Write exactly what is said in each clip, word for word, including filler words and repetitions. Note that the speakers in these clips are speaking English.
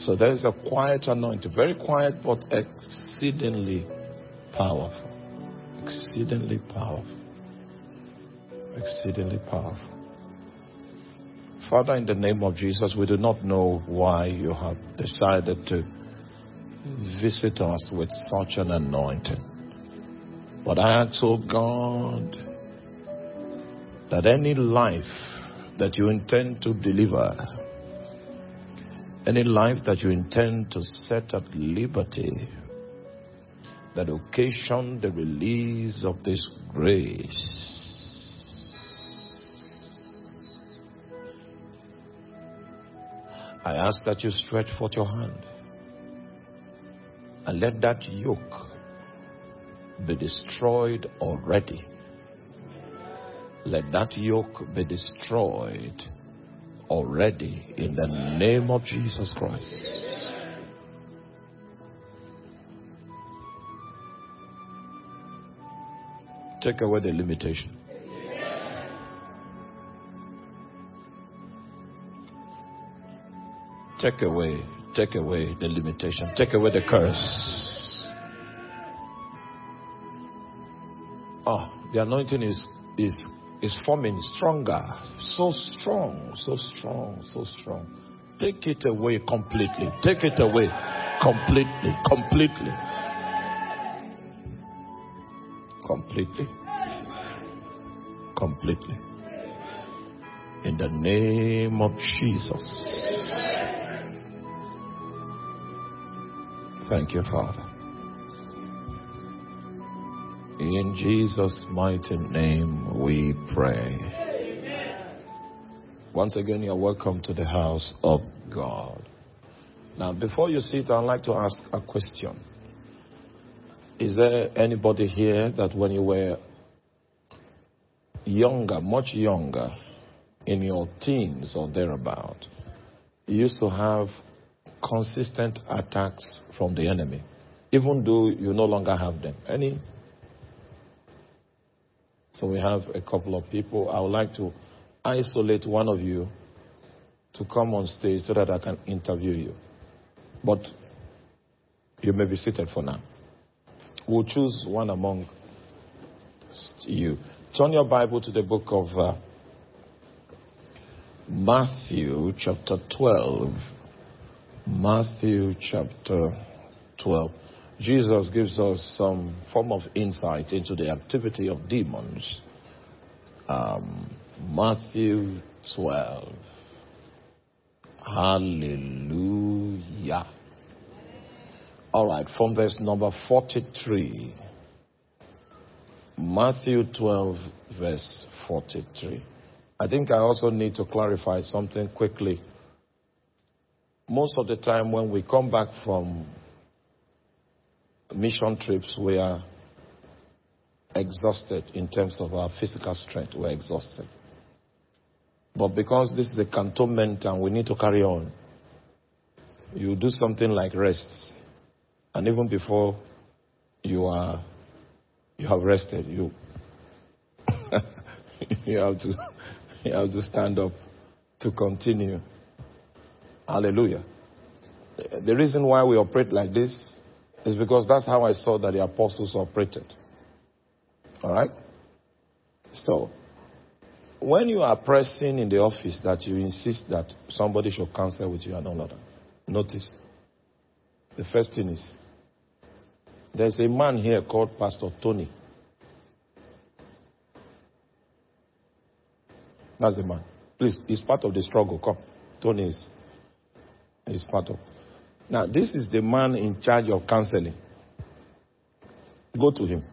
So there is a quiet anointing, very quiet but exceedingly powerful. Exceedingly powerful. Exceedingly powerful. Father, in the name of Jesus, we do not know why you have decided to visit us with such an anointing. But I ask, oh God, that any life that you intend to deliver, any life that you intend to set at liberty, that occasion the release of this grace, I ask that you stretch forth your hand and let that yoke be destroyed already. Let that yoke be destroyed already in the name of Jesus Christ. Take away the limitation. Take away, take away the limitation. Take away the curse. Oh, the anointing is is is forming stronger. So strong, so strong, so strong. Take it away completely. Take it away completely, completely. Completely. Completely. In the name of Jesus. Thank you, Father. In Jesus' mighty name we pray. Amen. Once again, you're welcome to the house of God. Now, before you sit, I'd like to ask a question. Is there anybody here that when you were younger, much younger, in your teens or thereabout, you used to have consistent attacks from the enemy, even though you no longer have them? Any? So we have a couple of people. I would like to isolate one of you to come on stage so that I can interview you. But you may be seated for now. We'll choose one among you. Turn your Bible to the book of uh, Matthew chapter twelve. Matthew chapter twelve. Jesus gives us some form of insight into the activity of demons. Um, Matthew twelve. Hallelujah. All right, from verse number forty-three. Matthew twelve, verse forty-three. I think I also need to clarify something quickly. Most of the time when we come back from mission trips, we are exhausted in terms of our physical strength. We're exhausted. But because this is a cantonment and we need to carry on, you do something like rest. And even before you are, you have rested, you you have to you have to stand up to continue. Hallelujah. The reason why we operate like this is because that's how I saw that the apostles operated. All right? So, when you are pressing in the office that you insist that somebody should counsel with you and all of that, notice the first thing is there's a man here called Pastor Tony. That's the man. Please, he's part of the struggle. Come. Tony is, is part of. Now, this is the man in charge of counseling. Go to him.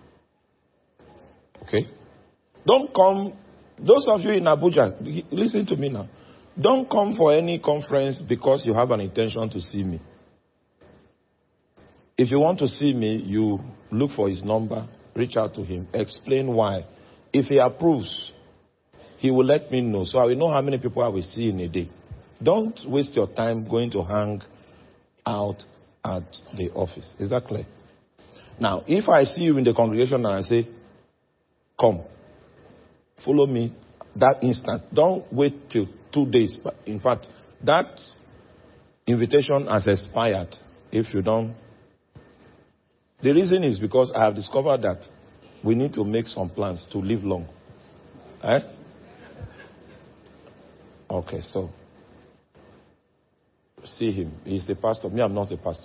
Okay? Don't come. Those of you in Abuja, listen to me now. Don't come for any conference because you have an intention to see me. If you want to see me, you look for his number, reach out to him, explain why. If he approves, he will let me know. So I will know how many people I will see in a day. Don't waste your time going to hang out at the office. Is that clear? Now, if I see you in the congregation and I say, come, follow me that instant. Don't wait till two days. In fact, that invitation has expired if you don't. The reason is because I have discovered that we need to make some plans to live long. Eh? Okay, so see him. He's a pastor. Me, I'm not a pastor.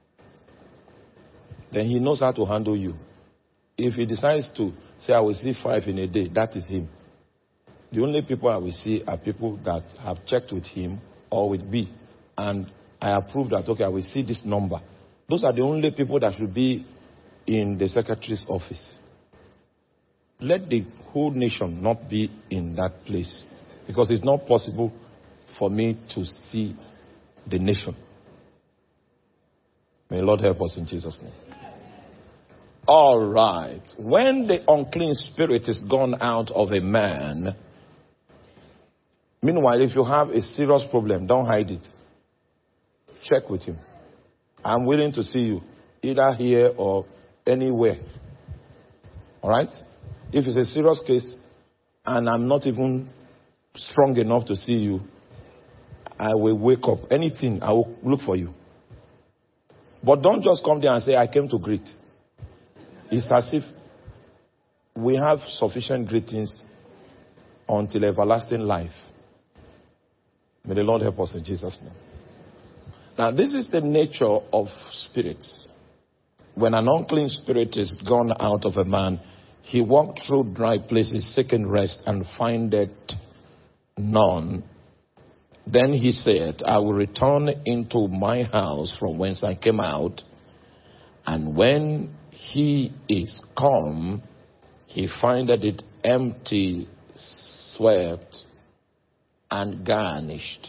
Then he knows how to handle you. If he decides to say, I will see five in a day, that is him. The only people I will see are people that have checked with him or with B. And I approve that, okay, I will see this number. Those are the only people that should be in the secretary's office. Let the whole nation not be in that place. Because it's not possible for me to see the nation. May the Lord help us in Jesus' name. All right. When the unclean spirit is gone out of a man, meanwhile, if you have a serious problem, don't hide it. Check with him. I'm willing to see you, either here or anywhere. All right? If it's a serious case, and I'm not even strong enough to see you, I will wake up. Anything, I will look for you. But don't just come there and say, I came to greet. It's as if we have sufficient greetings until everlasting life. May the Lord help us in Jesus' name. Now, this is the nature of spirits. When an unclean spirit is gone out of a man, he walked through dry places, seeking rest, and findeth none. Then he said, I will return into my house from whence I came out. And when he is come, he findeth it empty, swept, and garnished.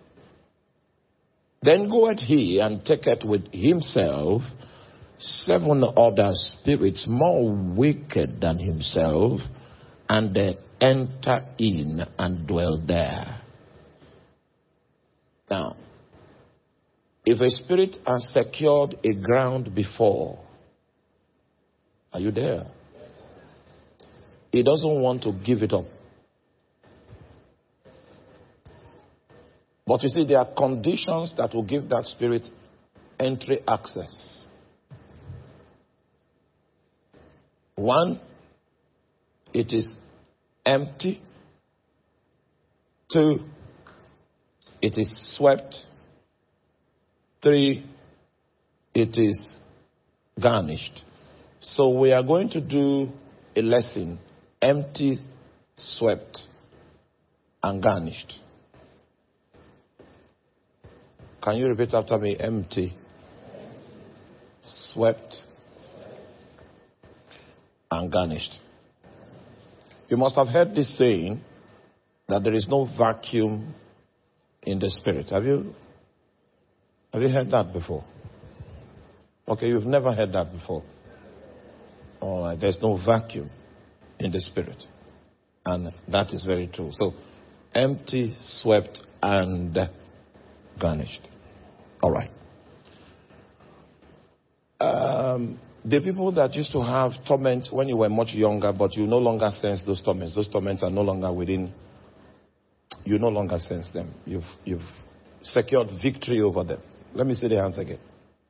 Then goeth he and taketh with himself seven other spirits more wicked than himself, and they enter in and dwell there. Now, if a spirit has secured a ground before, are you there? He doesn't want to give it up. But you see, there are conditions that will give that spirit entry access. One, it is empty. Two, it is swept. Three, it is garnished. So we are going to do a lesson, empty, swept, and garnished. Can you repeat after me? Empty, swept, and garnished. You must have heard this saying that there is no vacuum in the spirit. Have you, have you heard that before? Okay, you've never heard that before. All right, there's no vacuum in the spirit. And that is very true. So, empty, swept, and garnished. All right. Um, the people that used to have torments when you were much younger, but you no longer sense those torments. Those torments are no longer within. You no longer sense them. You've, you've secured victory over them. Let me see the hands again.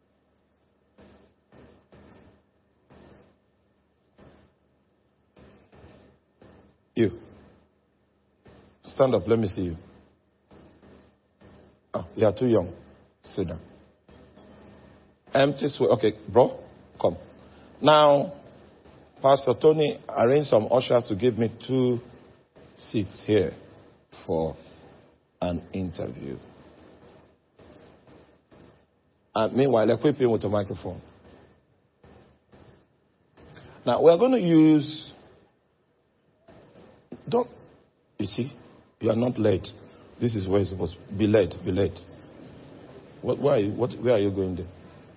You. Stand up. Let me see you. Oh, you are too young. Sit down. Empty sweat. Okay, bro, come. Now, Pastor Tony arranged some ushers to give me two seats here for an interview. And meanwhile, equip him with a microphone. Now, we're going to use... Don't... You see, you are not led. This is where you're supposed to be led. Be led. What, where, are you, what, where are you going there?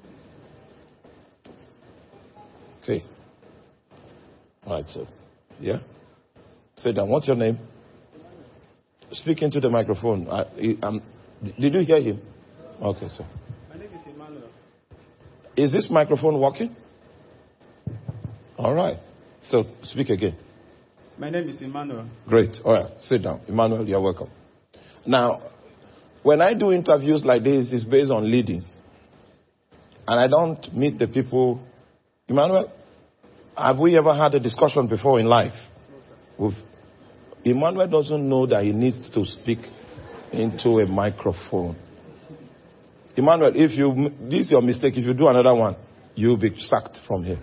Okay. All right, so, yeah? Sit down. What's your name? Speak into the microphone. I, I'm, did you hear him? Okay, sir. My name is Emmanuel. Is this microphone working? All right. So, speak again. My name is Emmanuel. Great. All right. Sit down. Emmanuel, you're welcome. Now, when I do interviews like this, it's based on leading. And I don't meet the people. Emmanuel, have we ever had a discussion before in life? No, sir. Emmanuel doesn't know that he needs to speak into a microphone. Emmanuel, if you, this is your mistake. If you do another one, you'll be sacked from here.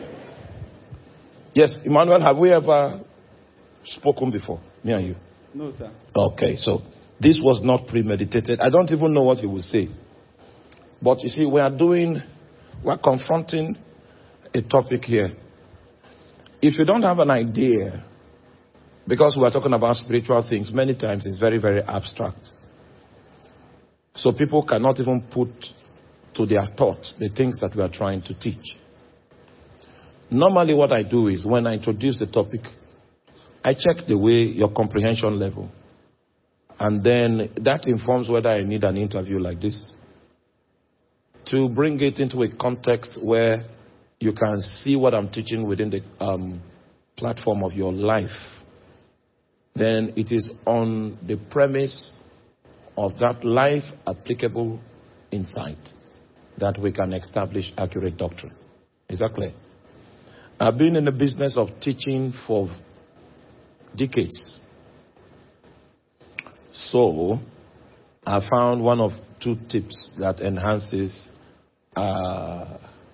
Yes, Emmanuel, have we ever spoken before, me and you? No, sir. Okay, so this was not premeditated. I don't even know what he will say. But you see, we are doing, we are confronting a topic here. If you don't have an idea, because we are talking about spiritual things, many times it's very, very abstract. So people cannot even put to their thoughts the things that we are trying to teach. Normally what I do is when I introduce the topic, I check the way your comprehension level. And then that informs whether I need an interview like this. To bring it into a context where you can see what I'm teaching within the um, platform of your life. Then it is on the premise of that life applicable insight that we can establish accurate doctrine. Is that clear? I've been in the business of teaching for decades. So I found one of two tips that enhances uh,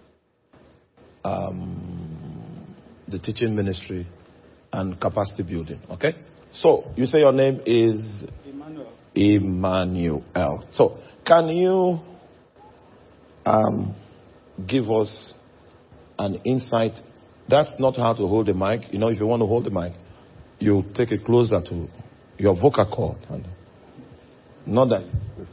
um, the teaching ministry and capacity building. Okay? So you say your name is Emmanuel. Emmanuel. So can you um, give us an insight? That's not how to hold the mic. You know, if you want to hold the mic, you take it closer to your vocal cord. Not that.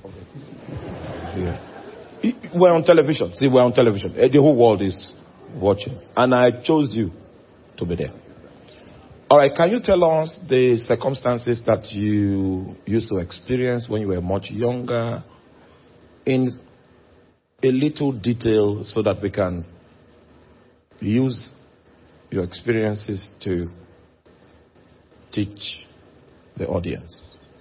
Yeah. We're on television. See, we're on television. The whole world is watching. And I chose you to be there. All right. Can you tell us the circumstances that you used to experience when you were much younger in a little detail so that we can use your experiences to teach the audience?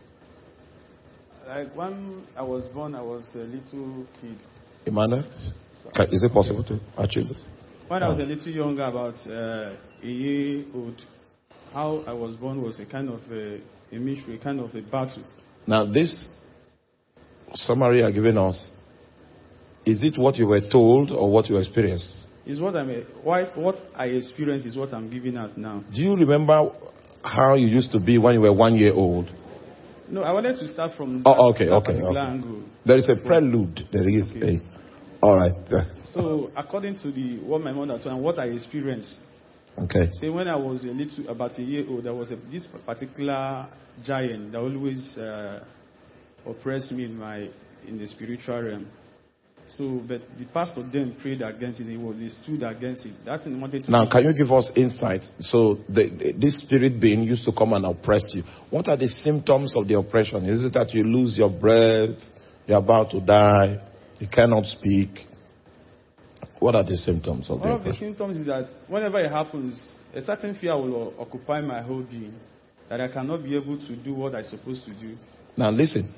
Like when I was born, I was a little kid. Emmanuel, is it possible to achieve this? When I was a little younger, about uh, a year old, how I was born was a kind of a, a mystery, a kind of a battle. Now, this summary you are giving us, is it what you were told or what you experienced? It's what I'm. What what I experienced is what I'm giving out now. Do you remember how you used to be when you were one year old? No, I wanted to start from. Oh, that, okay, that okay, particular okay. angle. There is a prelude. There is Okay. a. All right. So, according to the what my mother told and what I experienced. Okay. Say when I was a little, about a year old, there was a, this particular giant that always uh, oppressed me in my in the spiritual realm. So, but the pastor then prayed against it. He was they stood against it. That thing wanted to. Now, can you give us insight? So, the, the, this spirit being used to come and oppress you. What are the symptoms of the oppression? Is it that you lose your breath? You're about to die? You cannot speak? What are the symptoms of the One of oppression? the symptoms is that whenever it happens, a certain fear will occupy my whole being, that I cannot be able to do what I'm supposed to do. Now, listen.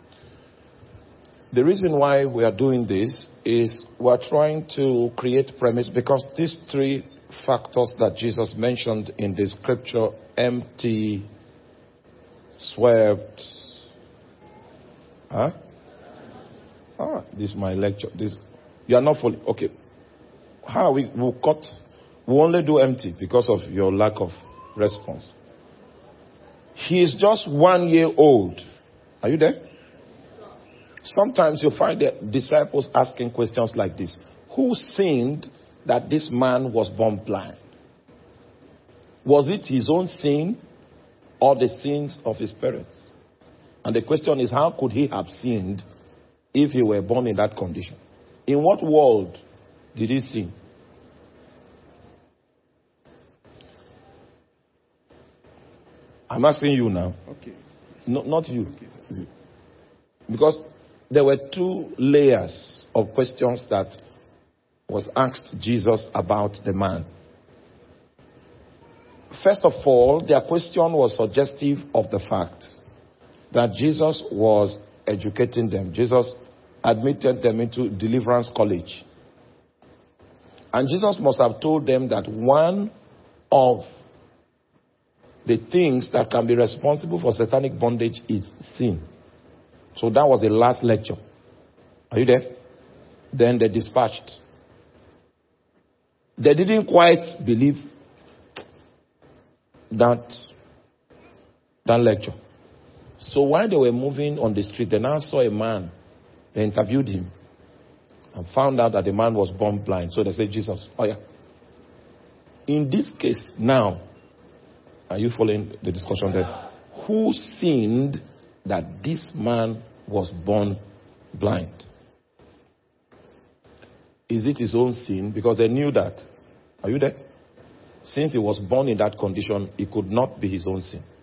The reason why we are doing this is we're trying to create premise because these three factors that Jesus mentioned in the scripture, empty, swept. Huh? Ah, this is my lecture. This, you are not fully, okay. How we will cut? We only do empty because of your lack of response. He is just one year old. Are you there? Sometimes you find the disciples asking questions like this. Who sinned that this man was born blind? Was it his own sin or the sins of his parents? And the question is, how could he have sinned if he were born in that condition? In what world did he sin? I'm asking you now. Okay. No, not you. Okay, because there were two layers of questions that was asked Jesus about the man. First of all, their question was suggestive of the fact that Jesus was educating them. Jesus admitted them into Deliverance College. And Jesus must have told them that one of the things that can be responsible for satanic bondage is sin. So that was the last lecture. Are you there? Then they dispatched. They didn't quite believe that, that lecture. So while they were moving on the street, they now saw a man. They interviewed him and found out that the man was born blind. So they said, Jesus, oh yeah. In this case now, are you following the discussion there? Who sinned that this man was born blind? Is it his own sin? Because they knew that. Are you there? Since he was born in that condition, it could not be his own sin.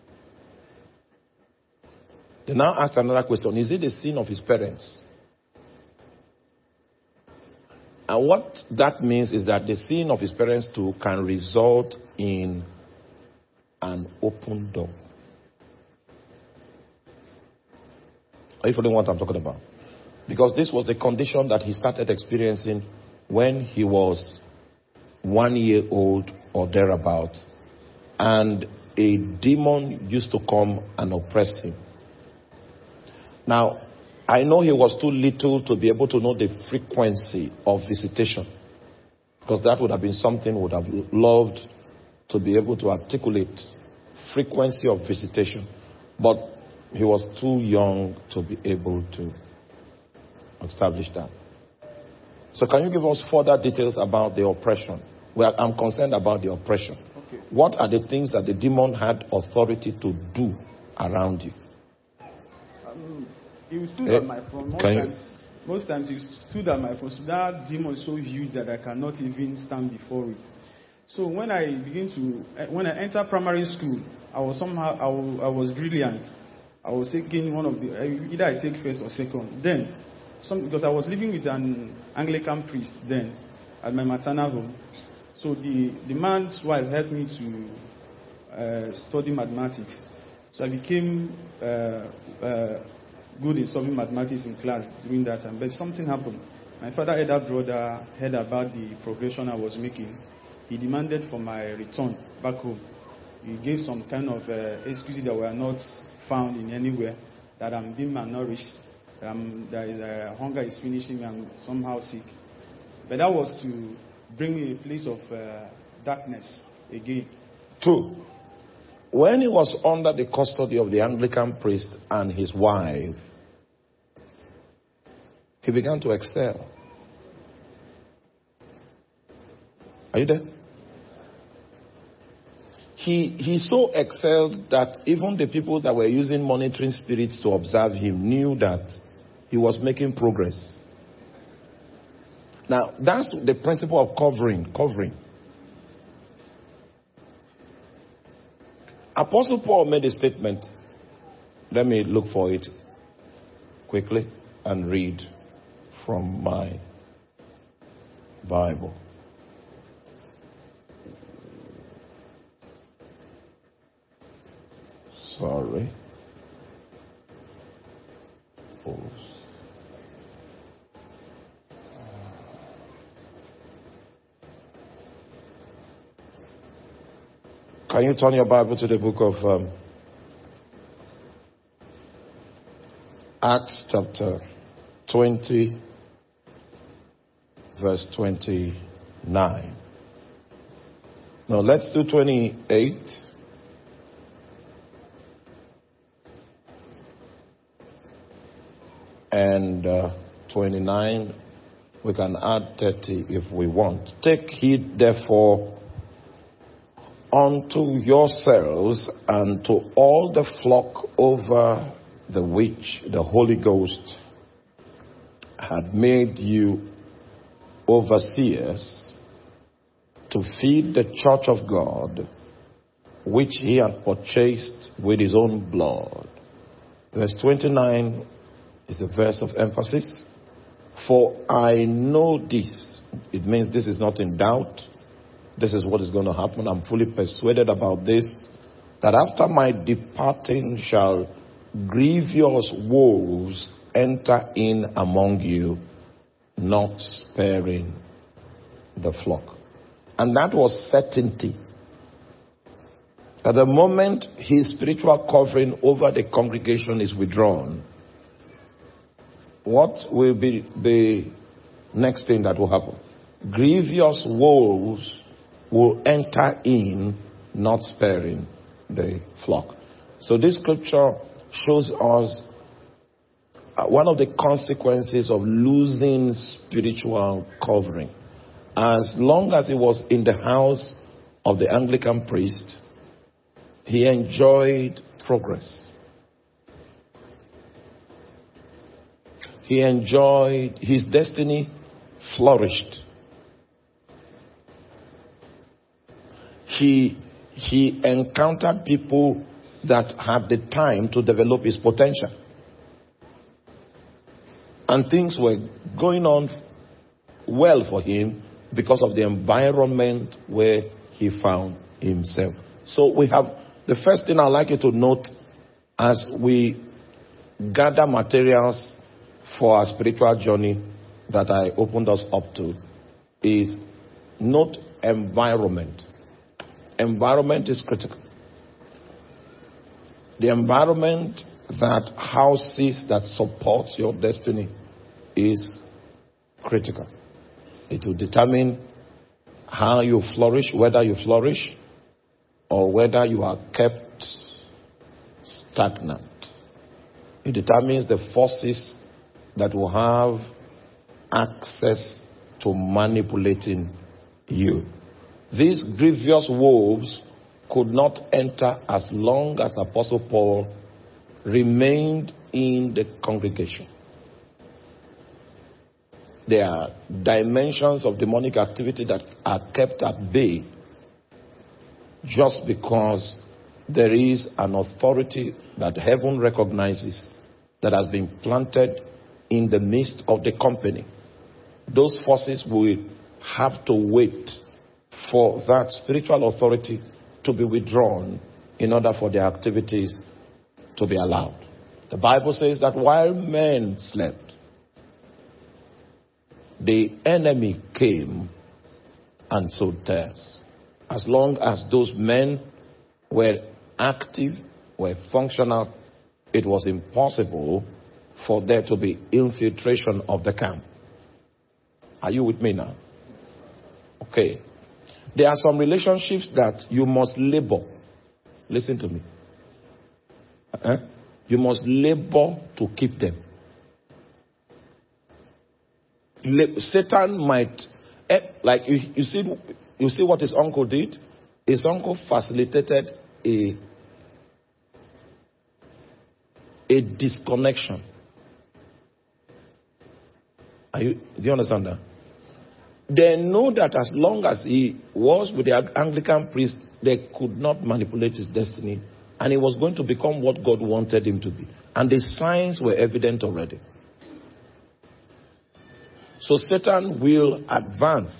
They now ask another question. Is it the sin of his parents? And what that means is that the sin of his parents too can result in an open door. Are you following what I'm talking about? Because this was the condition that he started experiencing when he was one year old or thereabout. And a demon used to come and oppress him. Now, I know he was too little to be able to know the frequency of visitation. Because that would have been something we would have loved to be able to articulate. Frequency of visitation. But he was too young to be able to establish that. So can you give us further details about the oppression? Well, I'm concerned about the oppression. Okay. What are the things that the demon had authority to do around you? Um, he stood eh, at my front. Most times, most times he stood at my front. So that demon is so huge that I cannot even stand before it. So when I begin to, when I enter primary school, I was somehow, I was, I was brilliant. I was taking one of the, either I take first or second. Then, some, because I was living with an Anglican priest then at my maternal home. So the, the man's wife helped me to uh, study mathematics. So I became uh, uh, good in solving mathematics in class during that time. But something happened. My father, elder brother, heard about the progression I was making. He demanded for my return back home. He gave some kind of uh, excuses that were not found in anywhere, that I'm being malnourished, that I'm, there is a hunger is finishing me, I'm somehow sick. But that was to bring me a place of uh, darkness again. Two, when he was under the custody of the Anglican priest and his wife, he began to excel. Are you there? He, he so excelled that even the people that were using monitoring spirits to observe him knew that he was making progress. Now, that's the principle of covering, covering. Apostle Paul made a statement. Let me look for it quickly and read from my Bible. Sorry. Pause. Can you turn your Bible to the book of um, Acts chapter twenty, verse twenty-nine. No, let's do twenty-eight. And uh, twenty-nine, we can add thirty if we want. Take heed, therefore, unto yourselves and to all the flock over the which the Holy Ghost had made you overseers, to feed the church of God, which he had purchased with his own blood. Verse twenty-nine is a verse of emphasis. For I know this. It means this is not in doubt. This is what is going to happen. I'm fully persuaded about this. That after my departing shall grievous woes enter in among you, not sparing the flock. And that was certainty. At the moment his spiritual covering over the congregation is withdrawn, what will be the next thing that will happen? Grievous wolves will enter in, not sparing the flock. So this scripture shows us uh, one of the consequences of losing spiritual covering. As long as he was in the house of the Anglican priest, he enjoyed progress. He enjoyed, his destiny flourished. He, he encountered people that had the time to develop his potential. And things were going on well for him because of the environment where he found himself. So we have, the first thing I'd like you to note as we gather materials for our spiritual journey that I opened us up to is note environment. Environment is critical. The environment that houses, that supports your destiny is critical. It will determine how you flourish, whether you flourish or whether you are kept stagnant. It determines the forces that will have access to manipulating you. These grievous wolves could not enter as long as Apostle Paul remained in the congregation. There are dimensions of demonic activity that are kept at bay just because there is an authority that heaven recognizes that has been planted in the midst of the company. Those forces will have to wait for that spiritual authority to be withdrawn in order for their activities to be allowed. The Bible says that while men slept, the enemy came and sowed tares. As long as those men were active, were functional, it was impossible for there to be infiltration of the camp. Are you with me now? Okay. There are some relationships that you must labor. Listen to me. Uh-huh. You must labor to keep them. Satan might, like you, you see, you see what his uncle did. His uncle facilitated a a disconnection. Are you? Do you understand that? They know that as long as he was with the Anglican priest, they could not manipulate his destiny, and he was going to become what God wanted him to be. And the signs were evident already. So Satan will advance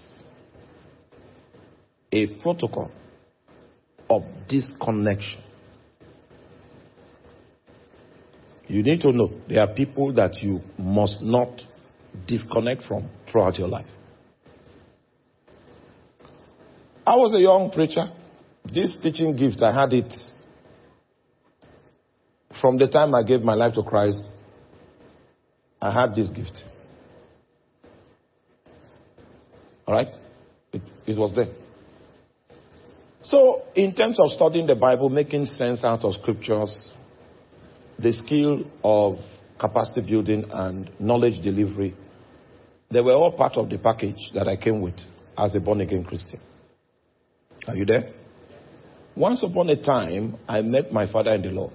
a protocol of disconnection. You need to know there are people that you must not disconnect from throughout your life. I was a young preacher. This teaching gift, I had it from the time I gave my life to Christ. I had this gift. All right? It, it was there. So, in terms of studying the Bible, making sense out of scriptures, the skill of capacity building and knowledge delivery, they were all part of the package that I came with as a born-again Christian. Are you there? Once upon a time, I met my father in the Lord.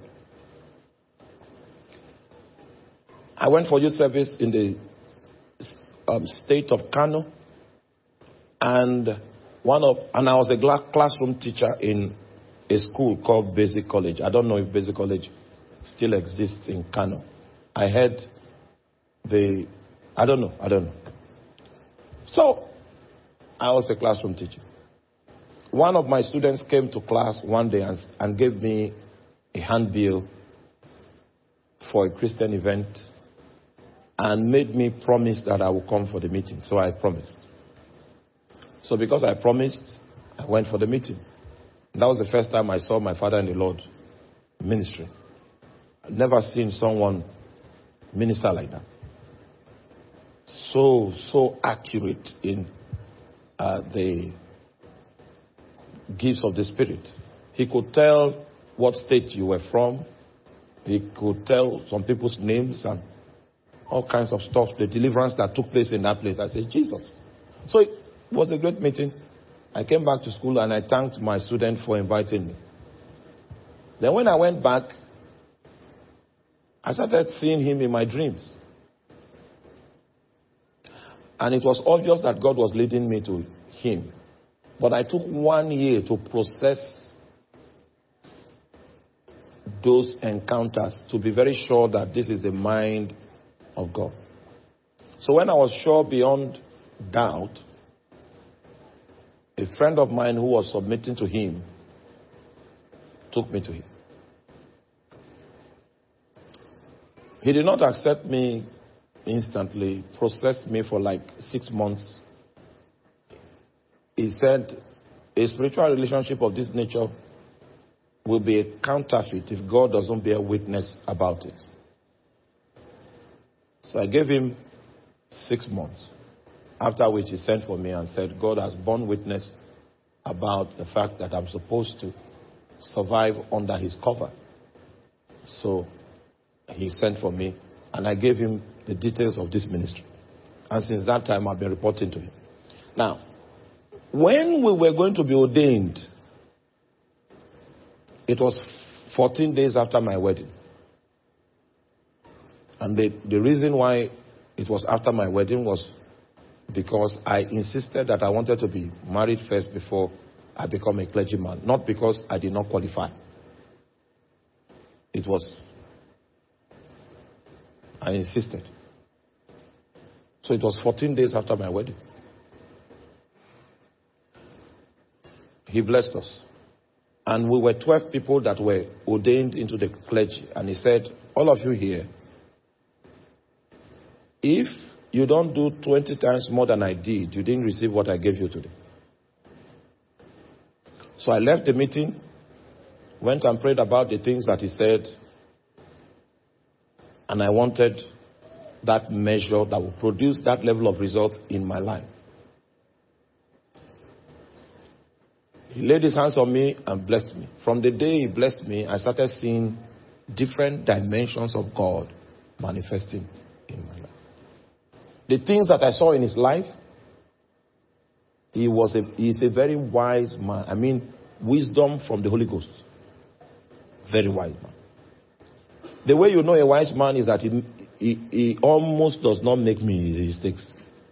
I went for youth service in the um, state of Kano. And one of and I was a gla- classroom teacher in a school called Basic College. I don't know if Basic College still exists in Kano. I heard the I don't know, I don't know. So I was a classroom teacher. One of my students came to class one day and, and gave me a handbill for a Christian event and made me promise that I would come for the meeting. So I promised. So because I promised, I went for the meeting. And that was the first time I saw my father in the Lord ministry. I've never seen someone minister like that. So, so accurate in uh, the gifts of the Spirit. He could tell what state you were from. He could tell some people's names and all kinds of stuff, the deliverance that took place in that place. I said, Jesus. So it was a great meeting. I came back to school and I thanked my student for inviting me. Then when I went back, I started seeing him in my dreams. And it was obvious that God was leading me to him. But I took one year to process those encounters to be very sure that this is the mind of God. So when I was sure beyond doubt, a friend of mine who was submitting to him took me to him. He did not accept me instantly, processed me for like six months. He said, a spiritual relationship of this nature will be a counterfeit if God doesn't bear witness about it. So I gave him six months, after which he sent for me and said, God has borne witness about the fact that I'm supposed to survive under his cover. So he sent for me and I gave him the details of this ministry. And since that time, I've been reporting to him. Now, when we were going to be ordained, it was fourteen days after my wedding. And the, the reason why it was after my wedding was because I insisted that I wanted to be married first before I become a clergyman. Not because I did not qualify. It was, I insisted. So it was fourteen days after my wedding. He blessed us. And we were twelve people that were ordained into the clergy. And he said, all of you here, if you don't do twenty times more than I did, you didn't receive what I gave you today. So I left the meeting, went and prayed about the things that he said, and I wanted that measure that would produce that level of results in my life. He laid his hands on me and blessed me. From the day he blessed me, I started seeing different dimensions of God manifesting in my life. The things that I saw in his life, he was a, he's a very wise man. I mean, wisdom from the Holy Ghost. Very wise man. The way you know a wise man is that he, he, he almost does not make mistakes.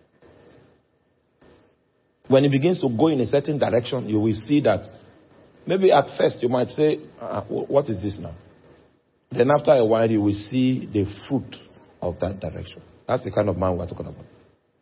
When he begins to go in a certain direction, you will see that maybe at first you might say, uh, what is this now? Then after a while, you will see the fruit of that direction. That's the kind of man we're talking about.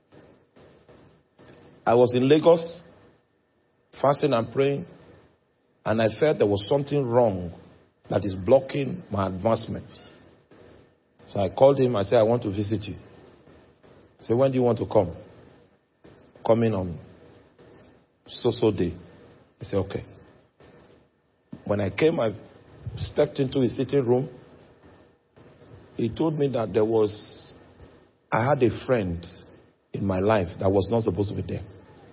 I was in Lagos, fasting and praying, and I felt there was something wrong that is blocking my advancement. So I called him. I said, I want to visit you. He said, when do you want to come? Come in on so-so day. He said, okay. When I came, I stepped into his sitting room. He told me that there was, I had a friend in my life that was not supposed to be there.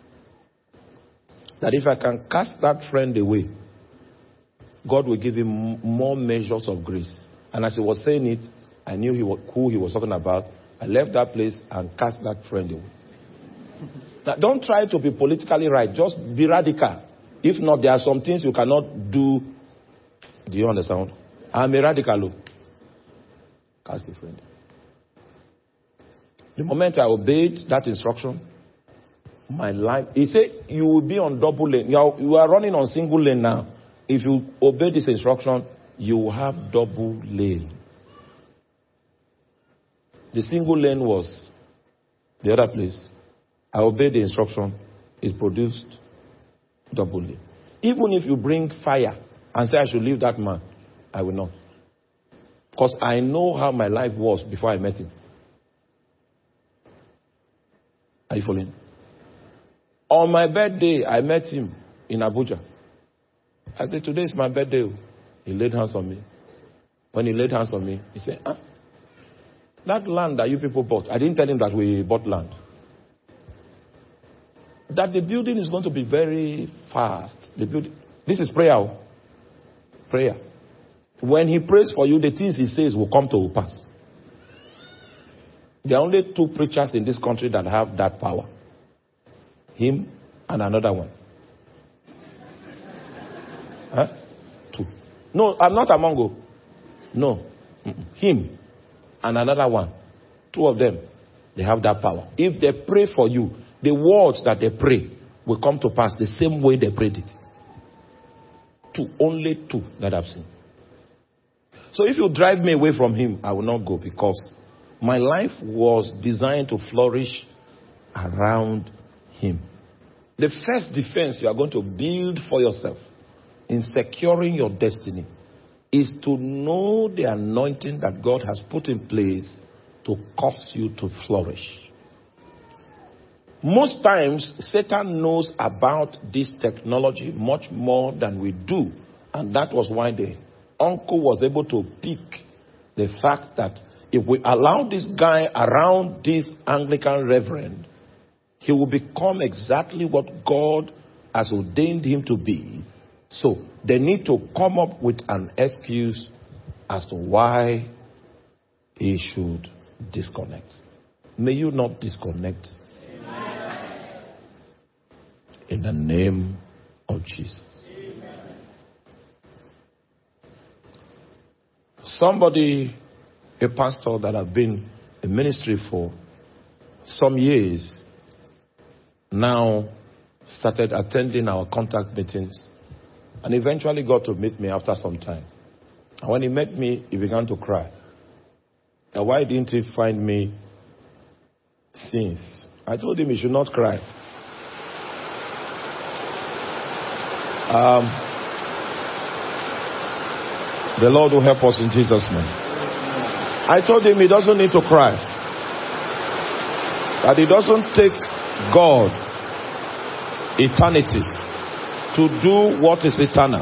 That if I can cast that friend away, God will give him more measures of grace. And as he was saying it, I knew he was, who he was talking about. I left that place and cast that friend away. Now, don't try to be politically right. Just be radical. If not, there are some things you cannot do. Do you understand? I'm a radical. Cast the friend. The moment I obeyed that instruction, my life, he said, you will be on double lane. You are, you are running on single lane now. If you obey this instruction, you will have double lane. The single lane was the other place. I obeyed the instruction. It produced double lane. Even if you bring fire and say I should leave that man, I will not. Because I know how my life was before I met him. Are you following? On my birthday, I met him in Abuja. I said, today is my birthday. He laid hands on me. When he laid hands on me, he said, ah, that land that you people bought, I didn't tell him that we bought land. That the building is going to be very fast. The building, this is prayer. Prayer. When he prays for you, the things he says will come to pass. There are only two preachers in this country that have that power. Him and another one. Huh? Two. No, I'm not among you. No. Mm-mm. Him and another one. Two of them, they have that power. If they pray for you, the words that they pray will come to pass the same way they prayed it. Two. Only two that I've seen. So if you drive me away from him, I will not go, because my life was designed to flourish around him. The first defense you are going to build for yourself in securing your destiny is to know the anointing that God has put in place to cause you to flourish. Most times, Satan knows about this technology much more than we do. And that was why the uncle was able to pick the fact that if we allow this guy around this Anglican reverend, he will become exactly what God has ordained him to be. So they need to come up with an excuse as to why he should disconnect. May you not disconnect. Amen. In the name of Jesus. Amen. Somebody, a pastor that have been in ministry for some years, now started attending our contact meetings and eventually got to meet me after some time. And when he met me, he began to cry. Now, why didn't he find me since? I told him he should not cry. Um, the Lord will help us in Jesus' name. I told him he doesn't need to cry. That it doesn't take God eternity to do what is eternal.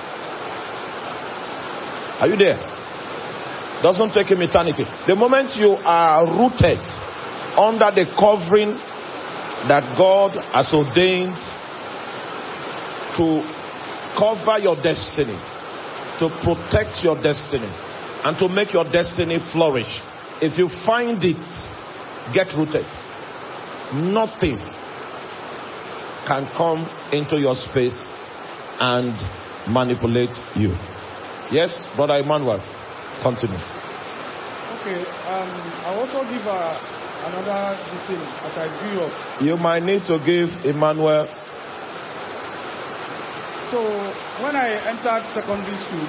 Are you there? Doesn't take him eternity. The moment you are rooted under the covering that God has ordained to cover your destiny, to protect your destiny, and to make your destiny flourish, if you find it, get rooted. Nothing can come into your space and manipulate you. Yes, Brother Emmanuel, continue. Okay, um, I also give uh, another thing as I grew up. You might need to give Emmanuel. So when I entered secondary school,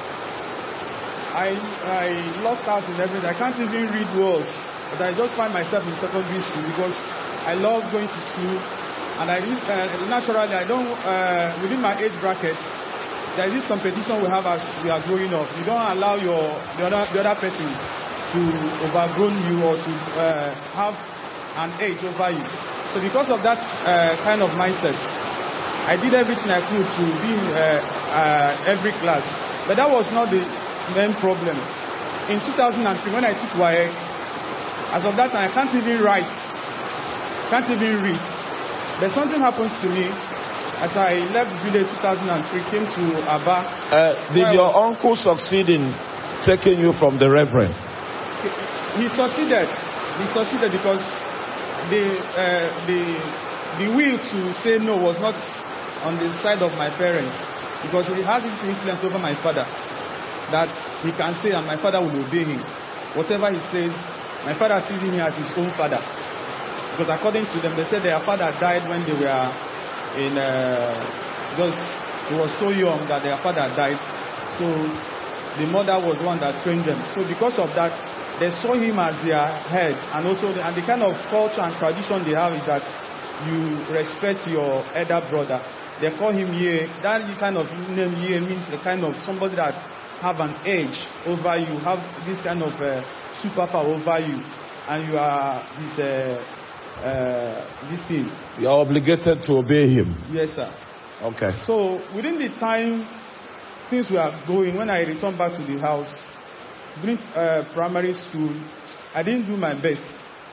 I I lost out in everything. I can't even read words, but I just find myself in secondary school because I love going to school. And I uh, naturally, I don't, uh, within my age bracket, there is this competition we have as we are growing up. You don't allow your the other, the other person to overgrown you or to uh, have an age over you. So because of that uh, kind of mindset, I did everything I could to be in uh, uh, every class. But that was not the main problem. In two thousand three, when I took W A E C, as of that time, I can't even write, can't even read. But something happens to me as I left the village two thousand three, came to Aba. Uh, did your was, uncle succeed in taking you from the reverend? He, he succeeded. He succeeded because the uh, the the will to say no was not on the side of my parents, because he has this influence over my father that he can say and my father will obey him. Whatever he says, my father sees him as his own father. Because according to them, they said their father died when they were in, uh, because he was so young that their father died. So the mother was the one that trained them. So because of that, they saw him as their head. And also, the, and the kind of culture and tradition they have is that you respect your elder brother. They call him Ye. That kind of name Ye means the kind of somebody that have an edge over you, have this kind of uh, superpower over you. And you are his... Uh, uh, this thing. You are obligated to obey him. Yes, sir. Okay. So within the time things were going, when I returned back to the house, during uh, primary school, I didn't do my best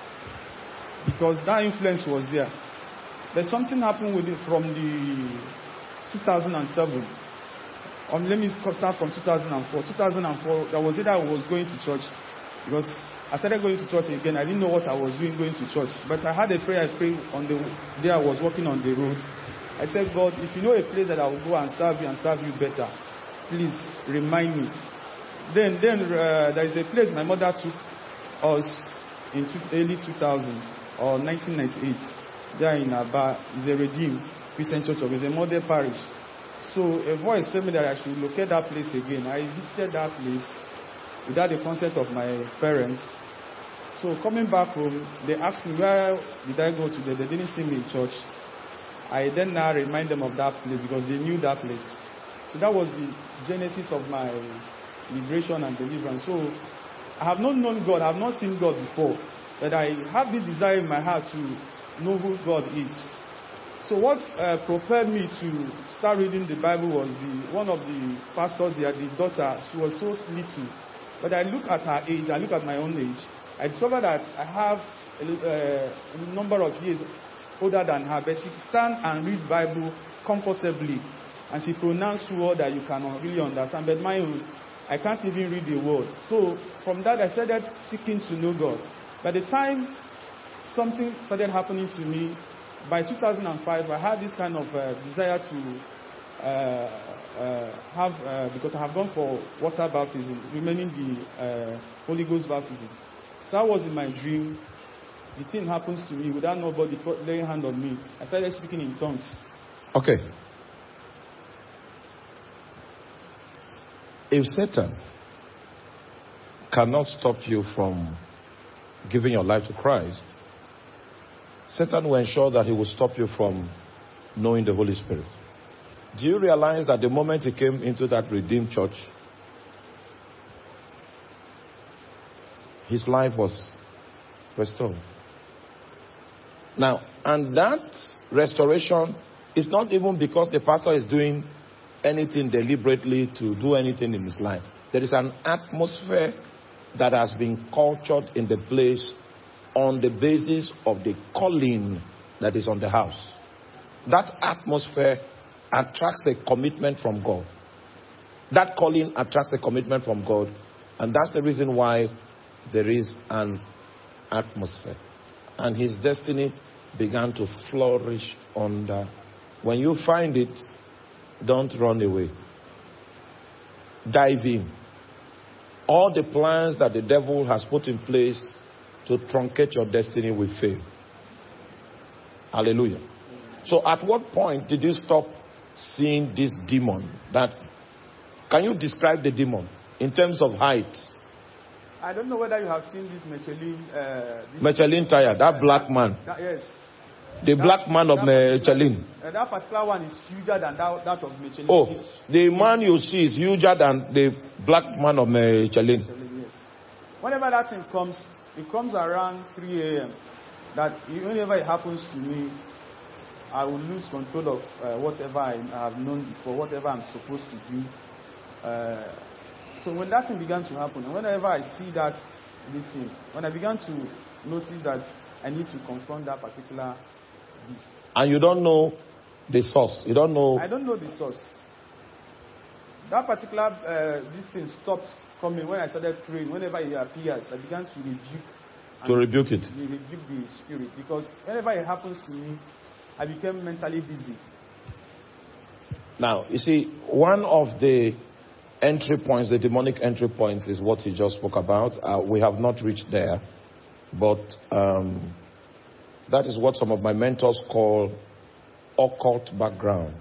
because that influence was there. But something happened with it from the two thousand seven. Um, let me start from two thousand four. two thousand four, that was it. I was going to church because I started going to church again. I didn't know what I was doing going to church. But I had a prayer I prayed on the day I was walking on the road. I said, God, if you know a place that I will go and serve you and serve you better, please remind me. Then then uh, there is a place my mother took us in two, early two thousand or nineteen ninety-eight. There in Aba is a Redeemed Christian Church. It's a model parish. So a voice told me that I should locate that place again. I visited that place without the consent of my parents. So coming back home, they asked me, where did I go today? They didn't see me in church. I then now remind them of that place because they knew that place. So that was the genesis of my liberation and deliverance. So I have not known God, I have not seen God before, but I have this desire in my heart to know who God is. So what uh, propelled me to start reading the Bible was the one of the pastors there, the daughter. She was so little, but I look at her age, I look at my own age, I discovered that I have a, uh, a number of years older than her, but she stand and read Bible comfortably, and she pronounced words that you cannot really understand. But my own, I can't even read the word. So from that, I started seeking to know God. By the time something started happening to me, by two thousand five, I had this kind of uh, desire to uh, uh, have, uh, because I have gone for water baptism, remaining the uh, Holy Ghost baptism. So I was in my dream. The thing happens to me without nobody laying hand on me. I started speaking in tongues. Okay. If Satan cannot stop you from giving your life to Christ, Satan will ensure that he will stop you from knowing the Holy Spirit. Do you realize that the moment he came into that redeemed church, his life was restored? Now, and that restoration is not even because the pastor is doing anything deliberately to do anything in his life. There is an atmosphere that has been cultured in the place on the basis of the calling that is on the house. That atmosphere attracts a commitment from God. That calling attracts a commitment from God, and that's the reason why there is an atmosphere. And his destiny began to flourish under. When you find it, don't run away. Dive in. All the plans that the devil has put in place to truncate your destiny will fail. Hallelujah. So at what point did you stop seeing this demon? That, can you describe the demon in terms of height? I don't know whether you have seen this Michelin. Uh, this Michelin tire, that black man. That, yes. The that, black man of Michelin. Uh, that particular one is huger than that, that of Michelin. Oh, the man you see is huger than the black man of Michelin. Michelin, yes. Whenever that thing comes, it comes around three a.m. That whenever it happens to me, I will lose control of uh, whatever I have known before, whatever I'm supposed to do. Uh, so when that thing began to happen, and whenever I see that, this thing, when I began to notice that I need to confront that particular beast. And you don't know the source. You don't know. I don't know the source. That particular uh, this thing stopped coming when I started praying. Whenever it appears, I began to rebuke. To rebuke it. Rebuke the spirit, because whenever it happens to me, I became mentally busy. Now, you see, one of the entry points, the demonic entry points, is what he just spoke about. Uh, we have not reached there, but um, that is what some of my mentors call occult background.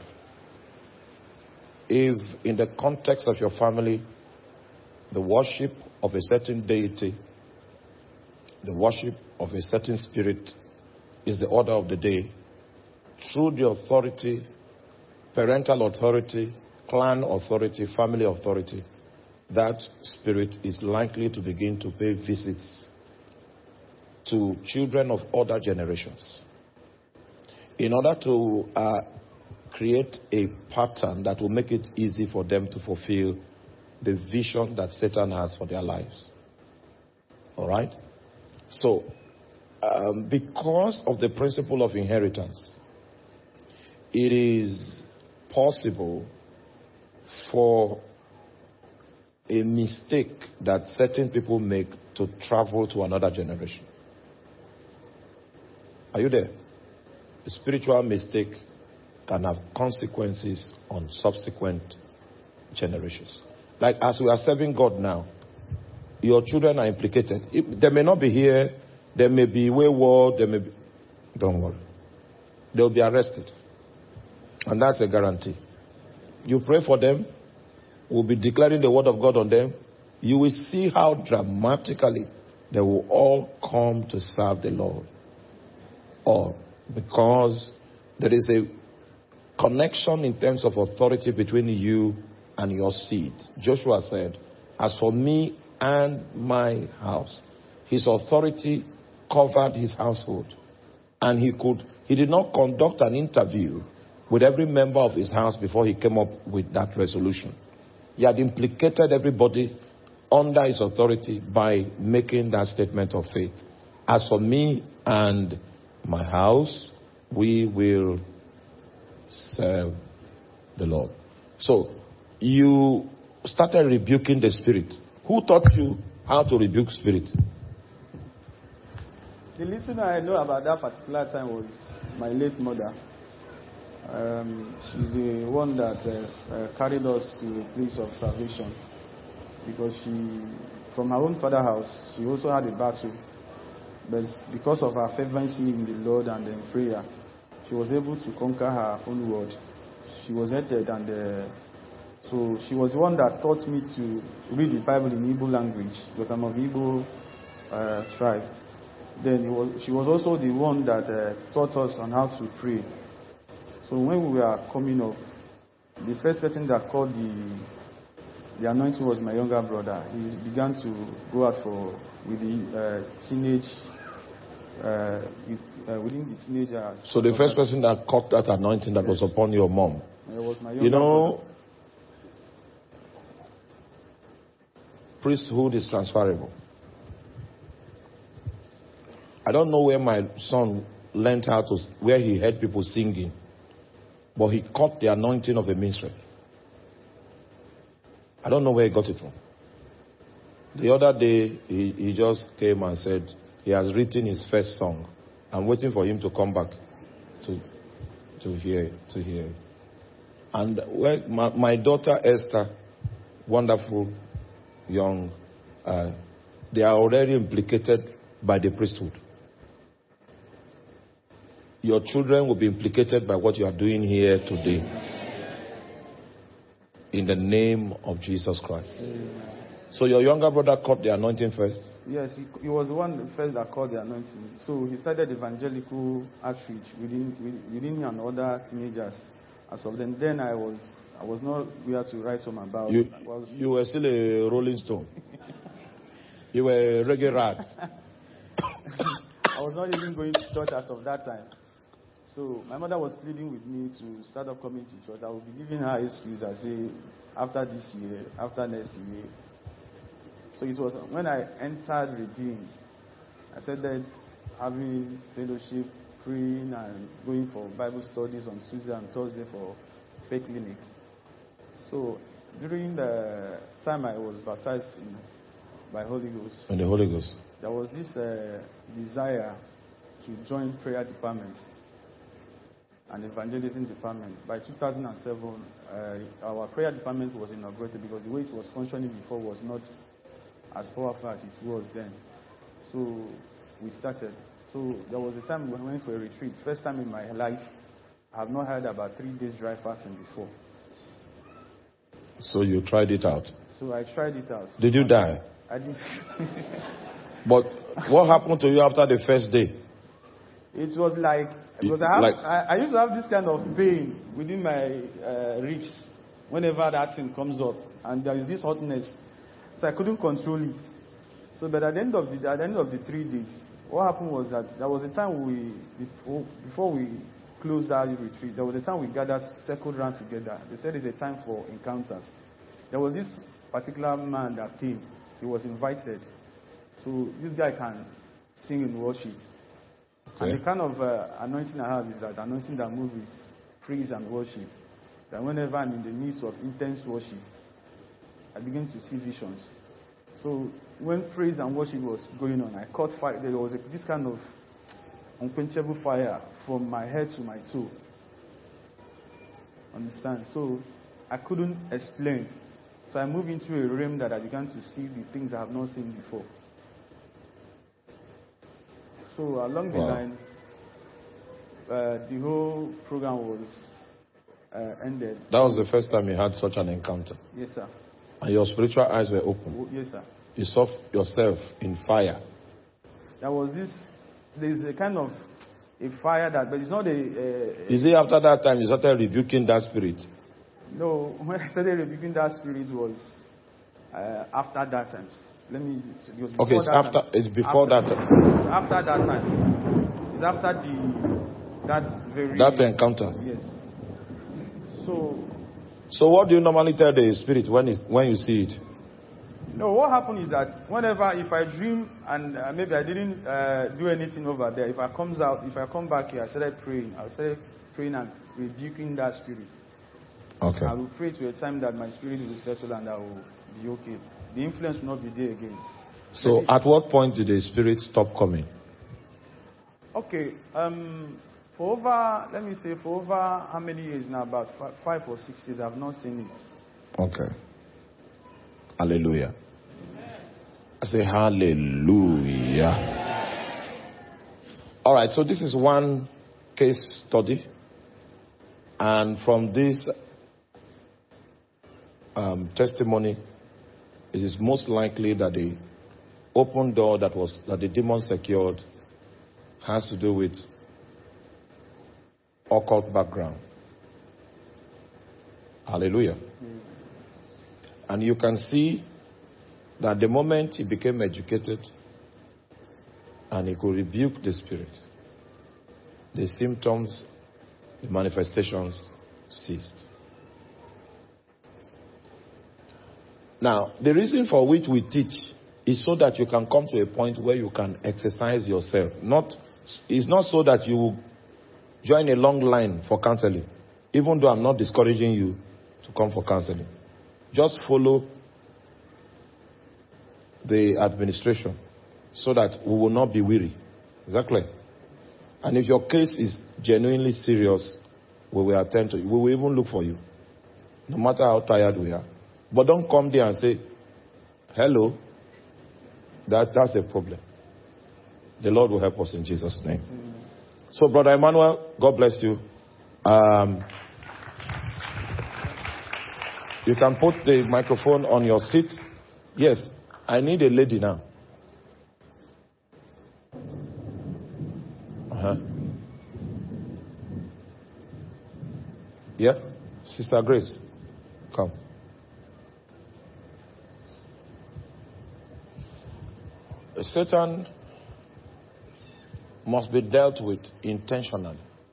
If in the context of your family, the worship of a certain deity, the worship of a certain spirit is the order of the day, through the authority, parental authority, clan authority, family authority, that spirit is likely to begin to pay visits to children of other generations in order to uh, create a pattern that will make it easy for them to fulfill the vision that Satan has for their lives. All right? So, um, because of the principle of inheritance, it is possible for a mistake that certain people make to travel to another generation. Are you there? A spiritual mistake can have consequences on subsequent generations. Like as we are serving God now, your children are implicated. If they may not be here, they may be wayward, they may be... Don't worry. They'll be arrested. And that's a guarantee. You pray for them, we'll be declaring the word of God on them. You will see how dramatically they will all come to serve the Lord. Or because there is a connection in terms of authority between you and your seed. Joshua said, as for me and my house, his authority covered his household. And he could, he did not conduct an interview with every member of his house before he came up with that resolution. He had implicated everybody under his authority by making that statement of faith. As for me and my house, we will serve the Lord. So, you started rebuking the spirit. Who taught you how to rebuke spirit? The little I know about that particular time was my late mother. Um, she's the one that uh, uh, carried us to a place of salvation, because she, from her own father's house, she also had a battle, but because of her fervency in the Lord and in prayer, she was able to conquer her own world. She was hated, and uh, so she was the one that taught me to read the Bible in Igbo language, because I'm of Igbo uh, tribe. Then it was, she was also the one that uh, taught us on how to pray. So when we were coming up, the first person that called the the anointing was my younger brother. He began to go out for with the uh, teenage, uh, with, uh, within the teenagers. So the first person that caught that anointing that yes. was upon your mom. It was my younger you know, brother. Priesthood is transferable. I don't know where my son learned how to, where he heard people singing, but he caught the anointing of a minstrel. I don't know where he got it from. The other day, he, he just came and said he has written his first song. I'm waiting for him to come back to to hear to hear it. And well, my, my daughter Esther, wonderful young, uh, they are already implicated by the priesthood. Your children will be implicated by what you are doing here today. In the name of Jesus Christ. Amen. So your younger brother caught the anointing first? Yes, he, he was the one first that caught the anointing. So he started evangelical outreach within within and other teenagers. As of then, then I was I was not where to write some about. You, was, you were still a Rolling Stone. You were a reggae rag. I was not even going to church as of that time. So my mother was pleading with me to start up coming to church. I would be giving her excuse. I say, after this year, after next year. So it was when I entered Redeem, I said that having fellowship, praying, and going for Bible studies on Tuesday and Thursday for faith clinic. So during the time I was baptized in, by Holy Ghost, in the Holy Ghost, there was this uh, desire to join prayer department and evangelism department. By two thousand seven, uh, our prayer department was inaugurated, because the way it was functioning before was not as powerful as it was then. So we started. So there was a time when we went for a retreat. First time in my life, I have not had about three days dry fasting before. So you tried it out? So I tried it out. Did you die? I didn't. But what happened to you after the first day? It was like, because I, have, like, I, I used to have this kind of pain within my uh, ribs whenever that thing comes up, and there is this hotness, so I couldn't control it. So, but at the end of the at the end of the three days, what happened was that there was a time we, before, before we closed our retreat, there was a time we gathered, circled around together. They said it's a time for encounters. There was this particular man that came. He was invited. So this guy can sing in worship. Okay. And the kind of uh, anointing I have is that anointing that moves with praise and worship. That whenever I'm in the midst of intense worship, I begin to see visions. So when praise and worship was going on, I caught fire. There was a, this kind of unquenchable fire from my head to my toe. Understand? So I couldn't explain. So I moved into a realm that I began to see the things I have not seen before. So along the wow. line, uh, the whole program was uh, ended. That was the first time you had such an encounter? Yes, sir. And your spiritual eyes were open? Oh, yes, sir. You saw yourself in fire? There was this, there's a kind of a fire that, but it's not a... a Is it after that time you started rebuking that spirit? No, when I started rebuking that spirit was uh, after that time. Let me... It was okay, it's, after, time. it's before after, that time. After that time. It's after the... That very... That encounter? Yes. So... So what do you normally tell the spirit when it, when you see it? No, what happened is that whenever, if I dream and uh, maybe I didn't uh, do anything over there, if I comes out, if I come back here, I started praying. I started praying and rebuking that spirit. Okay. I will pray to a time that my spirit will settle and I will be okay. The influence will not be there again. So at what point did the spirit stop coming? Okay. Um, for over, let me say, for over how many years now? About five, five or six years, I've not seen it. Okay. Hallelujah. I say hallelujah. All right, so this is one case study. And from this um, testimony, it is most likely that the open door that was that the demon secured has to do with occult background. Hallelujah. Mm. And you can see that the moment he became educated and he could rebuke the spirit, the symptoms, the manifestations ceased. Now, the reason for which we teach is so that you can come to a point where you can exercise yourself. Not, it's not so that you will join a long line for counseling, even though I'm not discouraging you to come for counseling. Just follow the administration so that we will not be weary. Is that clear? And if your case is genuinely serious, we will attend to you. We will even look for you, no matter how tired we are. But don't come there and say, hello. That, that's a problem. The Lord will help us in Jesus' name. Mm. So, Brother Emmanuel, God bless you. Um, you can put the microphone on your seat. Yes, I need a lady now. Uh-huh. Yeah? Sister Grace, come. Satan must be dealt with intentionally.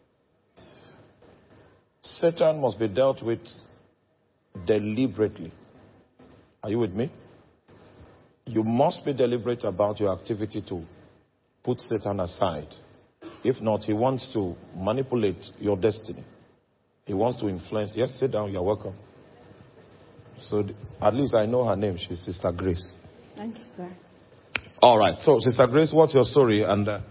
Satan must be dealt with deliberately. Are you with me? You must be deliberate about your activity to put Satan aside. If not, he wants to manipulate your destiny. He wants to influence. Yes, sit down. You're welcome. So at least I know her name. She's Sister Grace. Thank you, sir. All right. So, Sister Grace, what's your story? And uh...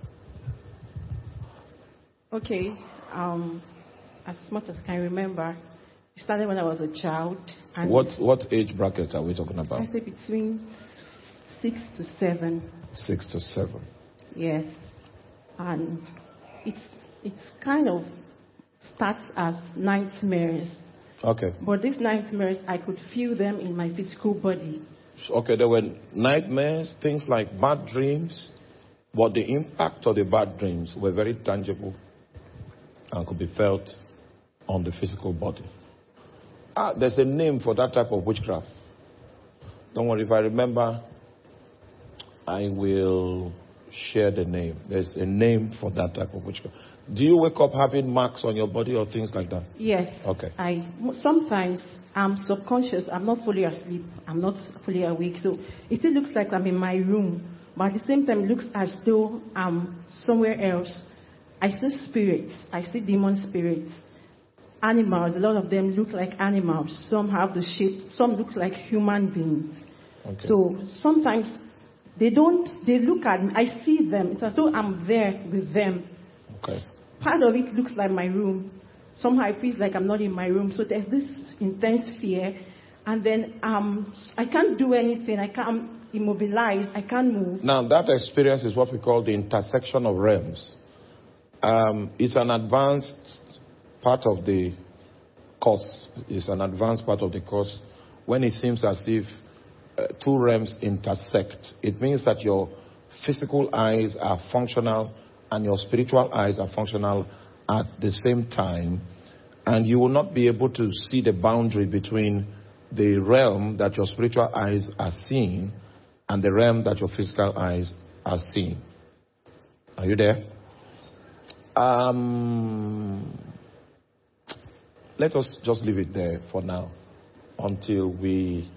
okay. Um, as much as I can remember, it started when I was a child. And what what age bracket are we talking about? I say between six to seven. Six to seven. Yes. And it's it's kind of starts as nightmares. Okay. But these nightmares, I could feel them in my physical body. Okay, there were nightmares, things like bad dreams, but the impact of the bad dreams were very tangible and could be felt on the physical body. Ah, there's a name for that type of witchcraft. Don't worry, if I remember, I will share the name. There's a name for that type of witchcraft. Do you wake up having marks on your body or things like that? Yes. Okay. I sometimes I'm subconscious. I'm not fully asleep. I'm not fully awake. So it still looks like I'm in my room, but at the same time, it looks as though I'm somewhere else. I see spirits. I see demon spirits. Animals. A lot of them look like animals. Some have the shape. Some look like human beings. Okay. So sometimes they don't. They look at me. I see them. It's as though I'm there with them. Okay. Part of it looks like my room. Somehow it feels like I'm not in my room. So there's this intense fear. And then um, I can't do anything. I can't immobilize. I can't move. Now, that experience is what we call the intersection of realms. Um, it's an advanced part of the course. It's an advanced part of the course when it seems as if uh, two realms intersect. It means that your physical eyes are functional and your spiritual eyes are functional at the same time, and you will not be able to see the boundary between the realm that your spiritual eyes are seeing and the realm that your physical eyes are seeing. Are you there? Um, let us just leave it there for now until we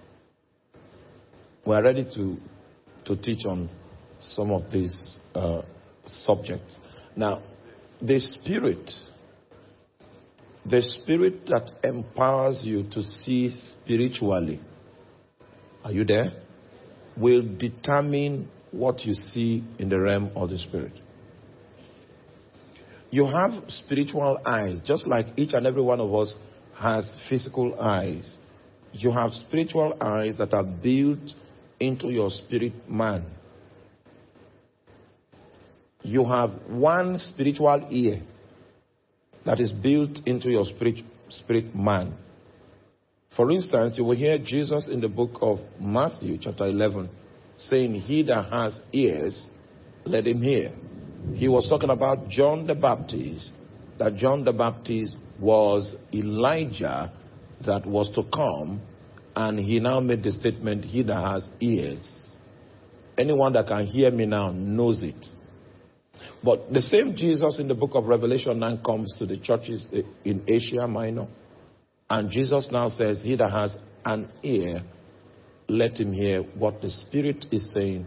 we are ready to to teach on some of these uh, subjects. Now, the spirit, the spirit that empowers you to see spiritually, are you there? Will determine what you see in the realm of the spirit. You have spiritual eyes, just like each and every one of us has physical eyes. You have spiritual eyes that are built into your spirit man. You have one spiritual ear that is built into your spirit, spirit man. For instance, you will hear Jesus in the book of Matthew, chapter eleven, saying, "He that has ears, let him hear." He was talking about John the Baptist, that John the Baptist was Elijah that was to come, and he now made the statement, "He that has ears." Anyone that can hear me now knows it. But the same Jesus in the book of Revelation now comes to the churches in Asia Minor. And Jesus now says, "He that has an ear, let him hear what the Spirit is saying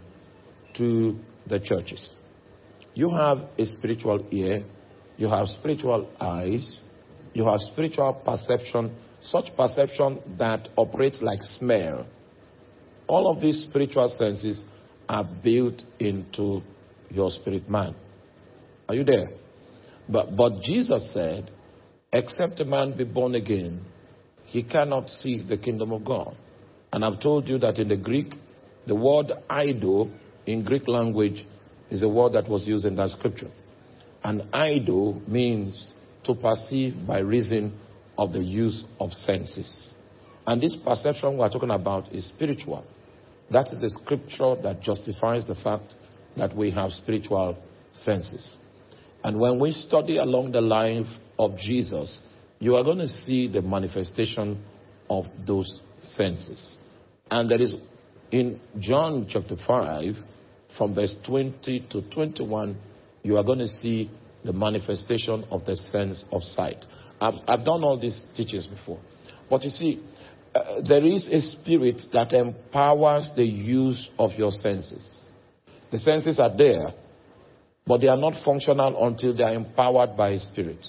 to the churches." You have a spiritual ear. You have spiritual eyes. You have spiritual perception, such perception that operates like smell. All of these spiritual senses are built into your spirit man. Are you there? But, but Jesus said, except a man be born again, he cannot see the kingdom of God. And I've told you that in the Greek, the word "eido" in Greek language is a word that was used in that scripture. And "eido" means to perceive by reason of the use of senses. And this perception we are talking about is spiritual. That is the scripture that justifies the fact that we have spiritual senses. And when we study along the life of Jesus, you are going to see the manifestation of those senses. And there is, in John chapter five, from verse twenty to twenty-one, you are going to see the manifestation of the sense of sight. I've, I've done all these teachings before. But you see, uh, there is a spirit that empowers the use of your senses. The senses are there, but they are not functional until they are empowered by a spirit.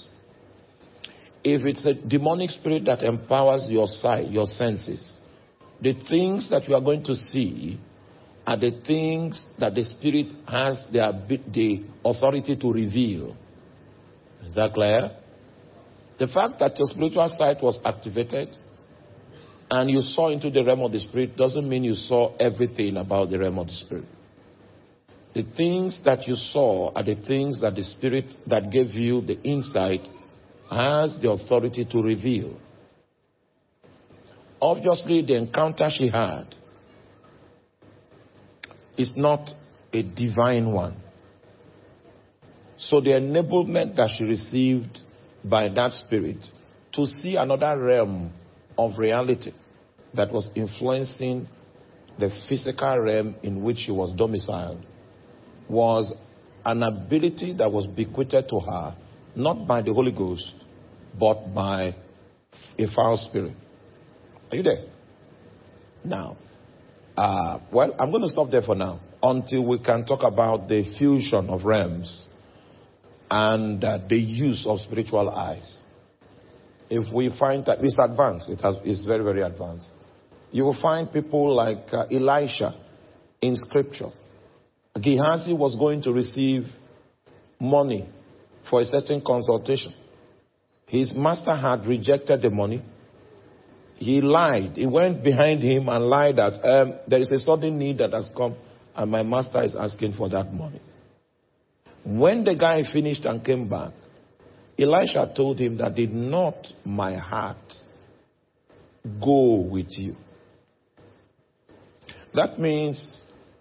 If it's a demonic spirit that empowers your sight, your senses, the things that you are going to see are the things that the spirit has the, the authority to reveal. Is that clear? The fact that your spiritual sight was activated and you saw into the realm of the spirit doesn't mean you saw everything about the realm of the spirit. The things that you saw are the things that the spirit that gave you the insight has the authority to reveal. Obviously, the encounter she had is not a divine one. So the enablement that she received by that spirit to see another realm of reality that was influencing the physical realm in which she was domiciled was an ability that was bequeathed to her, not by the Holy Ghost, but by a foul spirit. Are you there? Now, uh, well, I'm going to stop there for now until we can talk about the fusion of realms and uh, the use of spiritual eyes. If we find that it's advanced, it has, it's very, very advanced. You will find people like uh, Elisha in scripture. Gehazi was going to receive money for a certain consultation. His master had rejected the money. He lied. He went behind him and lied that um, there is a sudden need that has come and my master is asking for that money. When the guy finished and came back, Elisha told him that did not my heart go with you. That means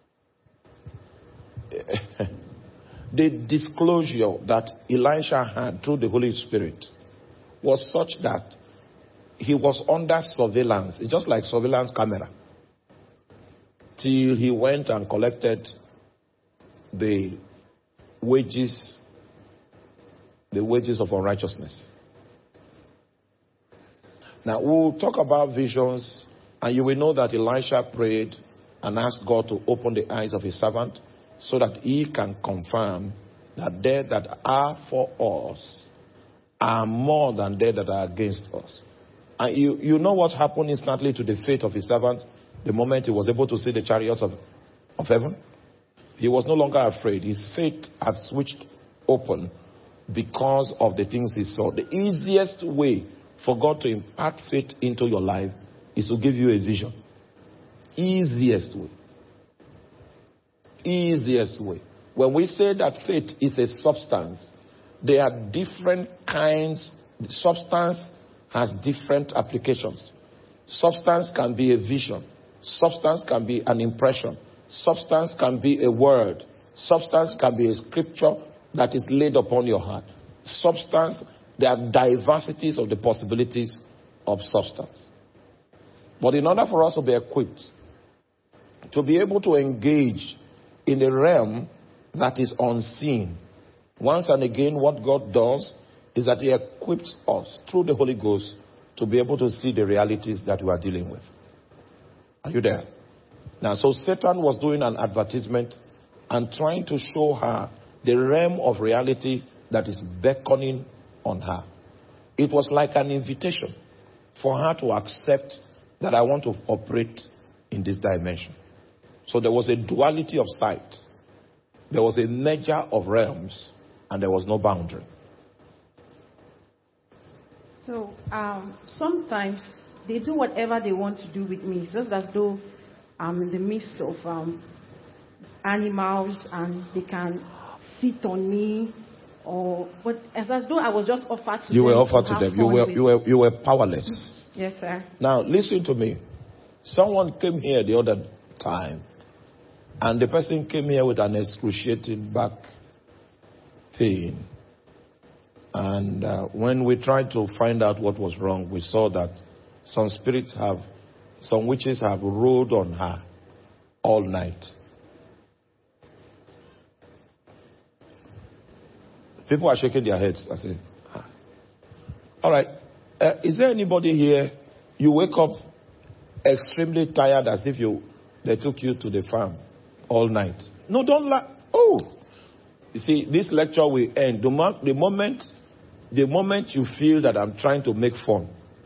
the disclosure that Elisha had through the Holy Spirit was such that he was under surveillance. It's just like surveillance camera. Till he went and collected the wages, the wages of unrighteousness. Now we'll talk about visions, and you will know that Elisha prayed and asked God to open the eyes of his servant so that he can confirm that they that are for us are more than they that are against us. And you, you know what happened instantly to the faith of his servant the moment he was able to see the chariots of, of heaven? He was no longer afraid. His faith had switched open because of the things he saw. The easiest way for God to impart faith into your life is to give you a vision. Easiest way. Easiest way. When we say that faith is a substance, there are different kinds. Substance has different applications. Substance can be a vision. Substance can be an impression. Substance can be a word. Substance can be a scripture that is laid upon your heart. Substance, there are diversities of the possibilities of substance. But in order for us to be equipped, to be able to engage in a realm that is unseen, once and again what God does is that he equips us through the Holy Ghost to be able to see the realities that we are dealing with. Are you there? Now, so Satan was doing an advertisement and trying to show her the realm of reality that is beckoning on her. It was like an invitation for her to accept that I want to operate in this dimension. So there was a duality of sight. There was a measure of realms, and there was no boundary. So um, sometimes they do whatever they want to do with me. It's just as though I'm in the midst of um, animals and they can sit on me, or but as, as though I was just offered to you them. Were offered to to them. You were you were you were powerless. Yes, sir. Now listen to me. Someone came here the other time, and the person came here with an excruciating back pain. And uh, when we tried to find out what was wrong, we saw that some spirits have, some witches have rode on her all night. People are shaking their heads. I say, ah. All right. Uh, is there anybody here, you wake up extremely tired as if you they took you to the farm all night? No, don't laugh. Oh. You see, this lecture will end. The, mo- the moment the moment you feel that I'm trying to make fun,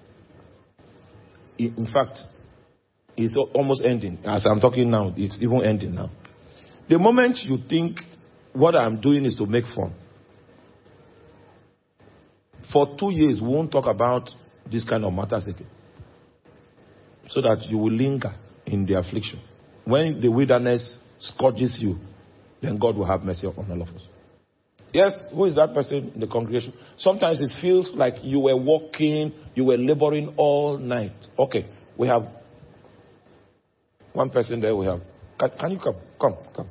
in fact, it's almost ending. As I'm talking now, it's even ending now. The moment you think what I'm doing is to make fun, for two years we won't talk about this kind of matters again. So that you will linger in the affliction. When the wilderness scourges you, then God will have mercy upon all of us. Yes, who is that person in the congregation? Sometimes it feels like you were walking, you were laboring all night. Okay, we have one person there. We have. Can, can you come? Come, come.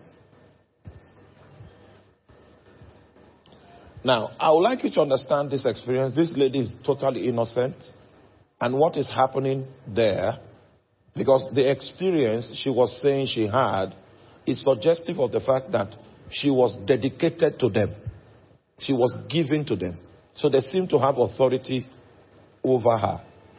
Now, I would like you to understand this experience. This lady is totally innocent. And what is happening there, because the experience she was saying she had is suggestive of the fact that she was dedicated to them. She was given to them. So they seemed to have authority over her.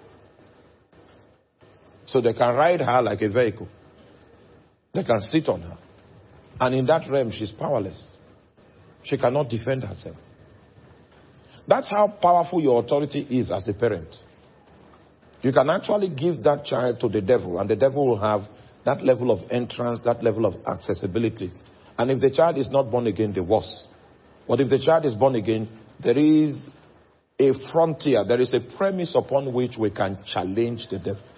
So they can ride her like a vehicle. They can sit on her. And in that realm, she's powerless. She cannot defend herself. That's how powerful your authority is as a parent. You can actually give that child to the devil, and the devil will have that level of entrance, that level of accessibility. And if the child is not born again, the worse. But if the child is born again, there is a frontier, there is a premise upon which we can challenge the devil.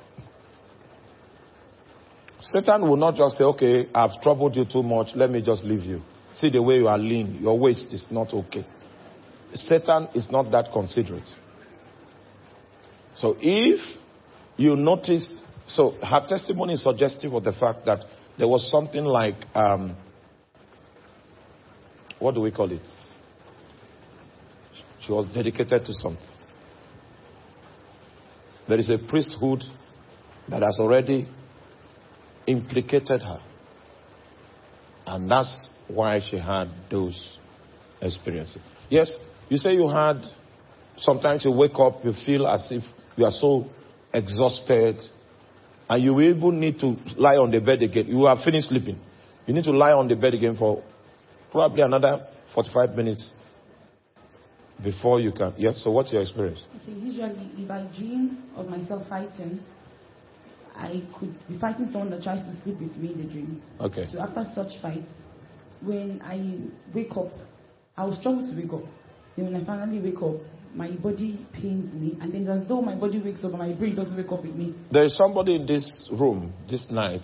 Satan will not just say, okay, I've troubled you too much, let me just leave you. See the way you are lean, your waist is not okay. Satan is not that considerate. So if you notice, so her testimony is suggestive of the fact that there was something like, um, what do we call it? She was dedicated to something. There is a priesthood that has already implicated her. And that's why she had those experiences. Yes, you say you had, sometimes you wake up, you feel as if you are so exhausted, and you will even need to lie on the bed again. You are finished sleeping. You need to lie on the bed again for probably another forty-five minutes before you can. Yeah, so what's your experience? Okay, usually, if I dream of myself fighting, I could be fighting someone that tries to sleep with me in the dream. Okay. So after such fights, when I wake up, I will struggle to wake up. Then when I finally wake up, my body pains me, and then as though my body wakes up and my brain doesn't wake up with me. There is somebody in this room this night.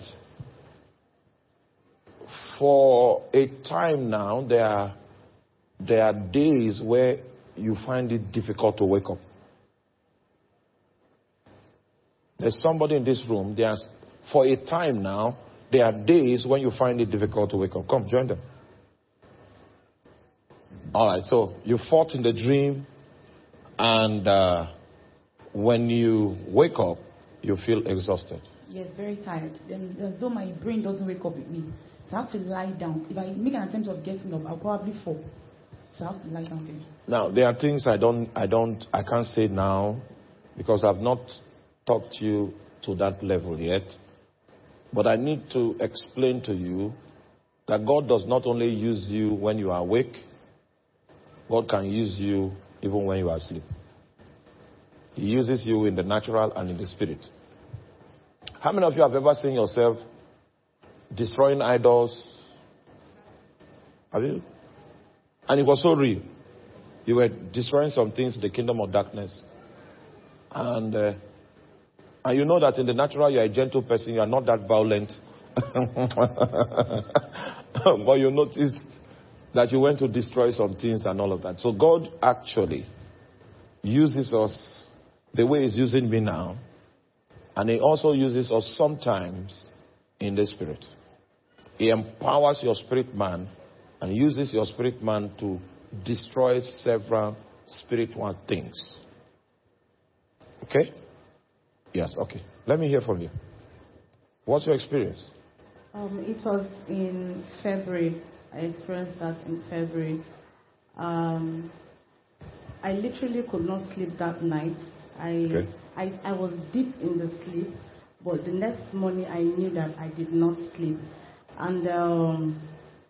For a time now, there are, there are days where you find it difficult to wake up. There's somebody in this room, there's, for a time now, there are days when you find it difficult to wake up. Come, join them. All right, so you fought in the dream, and uh, when you wake up, you feel exhausted. Yes, very tired. Then as though my brain doesn't wake up with me. So I have to lie down. If I make an attempt of getting up, I'll probably fall. So I have to lie down again. Now, there are things I don't, I don't, I can't say now, because I've not talked to you to that level yet. But I need to explain to you that God does not only use you when you are awake, God can use you even when you are asleep. He uses you in the natural and in the spirit. How many of you have ever seen yourself destroying idols? Have you? And it was so real. You were destroying some things in the kingdom of darkness. And uh, and you know that in the natural you are a gentle person, you are not that violent. But you noticed that you went to destroy some things and all of that. So God actually uses us the way He's using me now. And He also uses us sometimes in the spirit. He empowers your spirit man and uses your spirit man to destroy several spiritual things. Okay? Yes, okay. Let me hear from you. What's your experience? Um, it was in February. I experienced that in February. Um, I literally could not sleep that night. I, okay. I I was deep in the sleep, but the next morning I knew that I did not sleep. And um,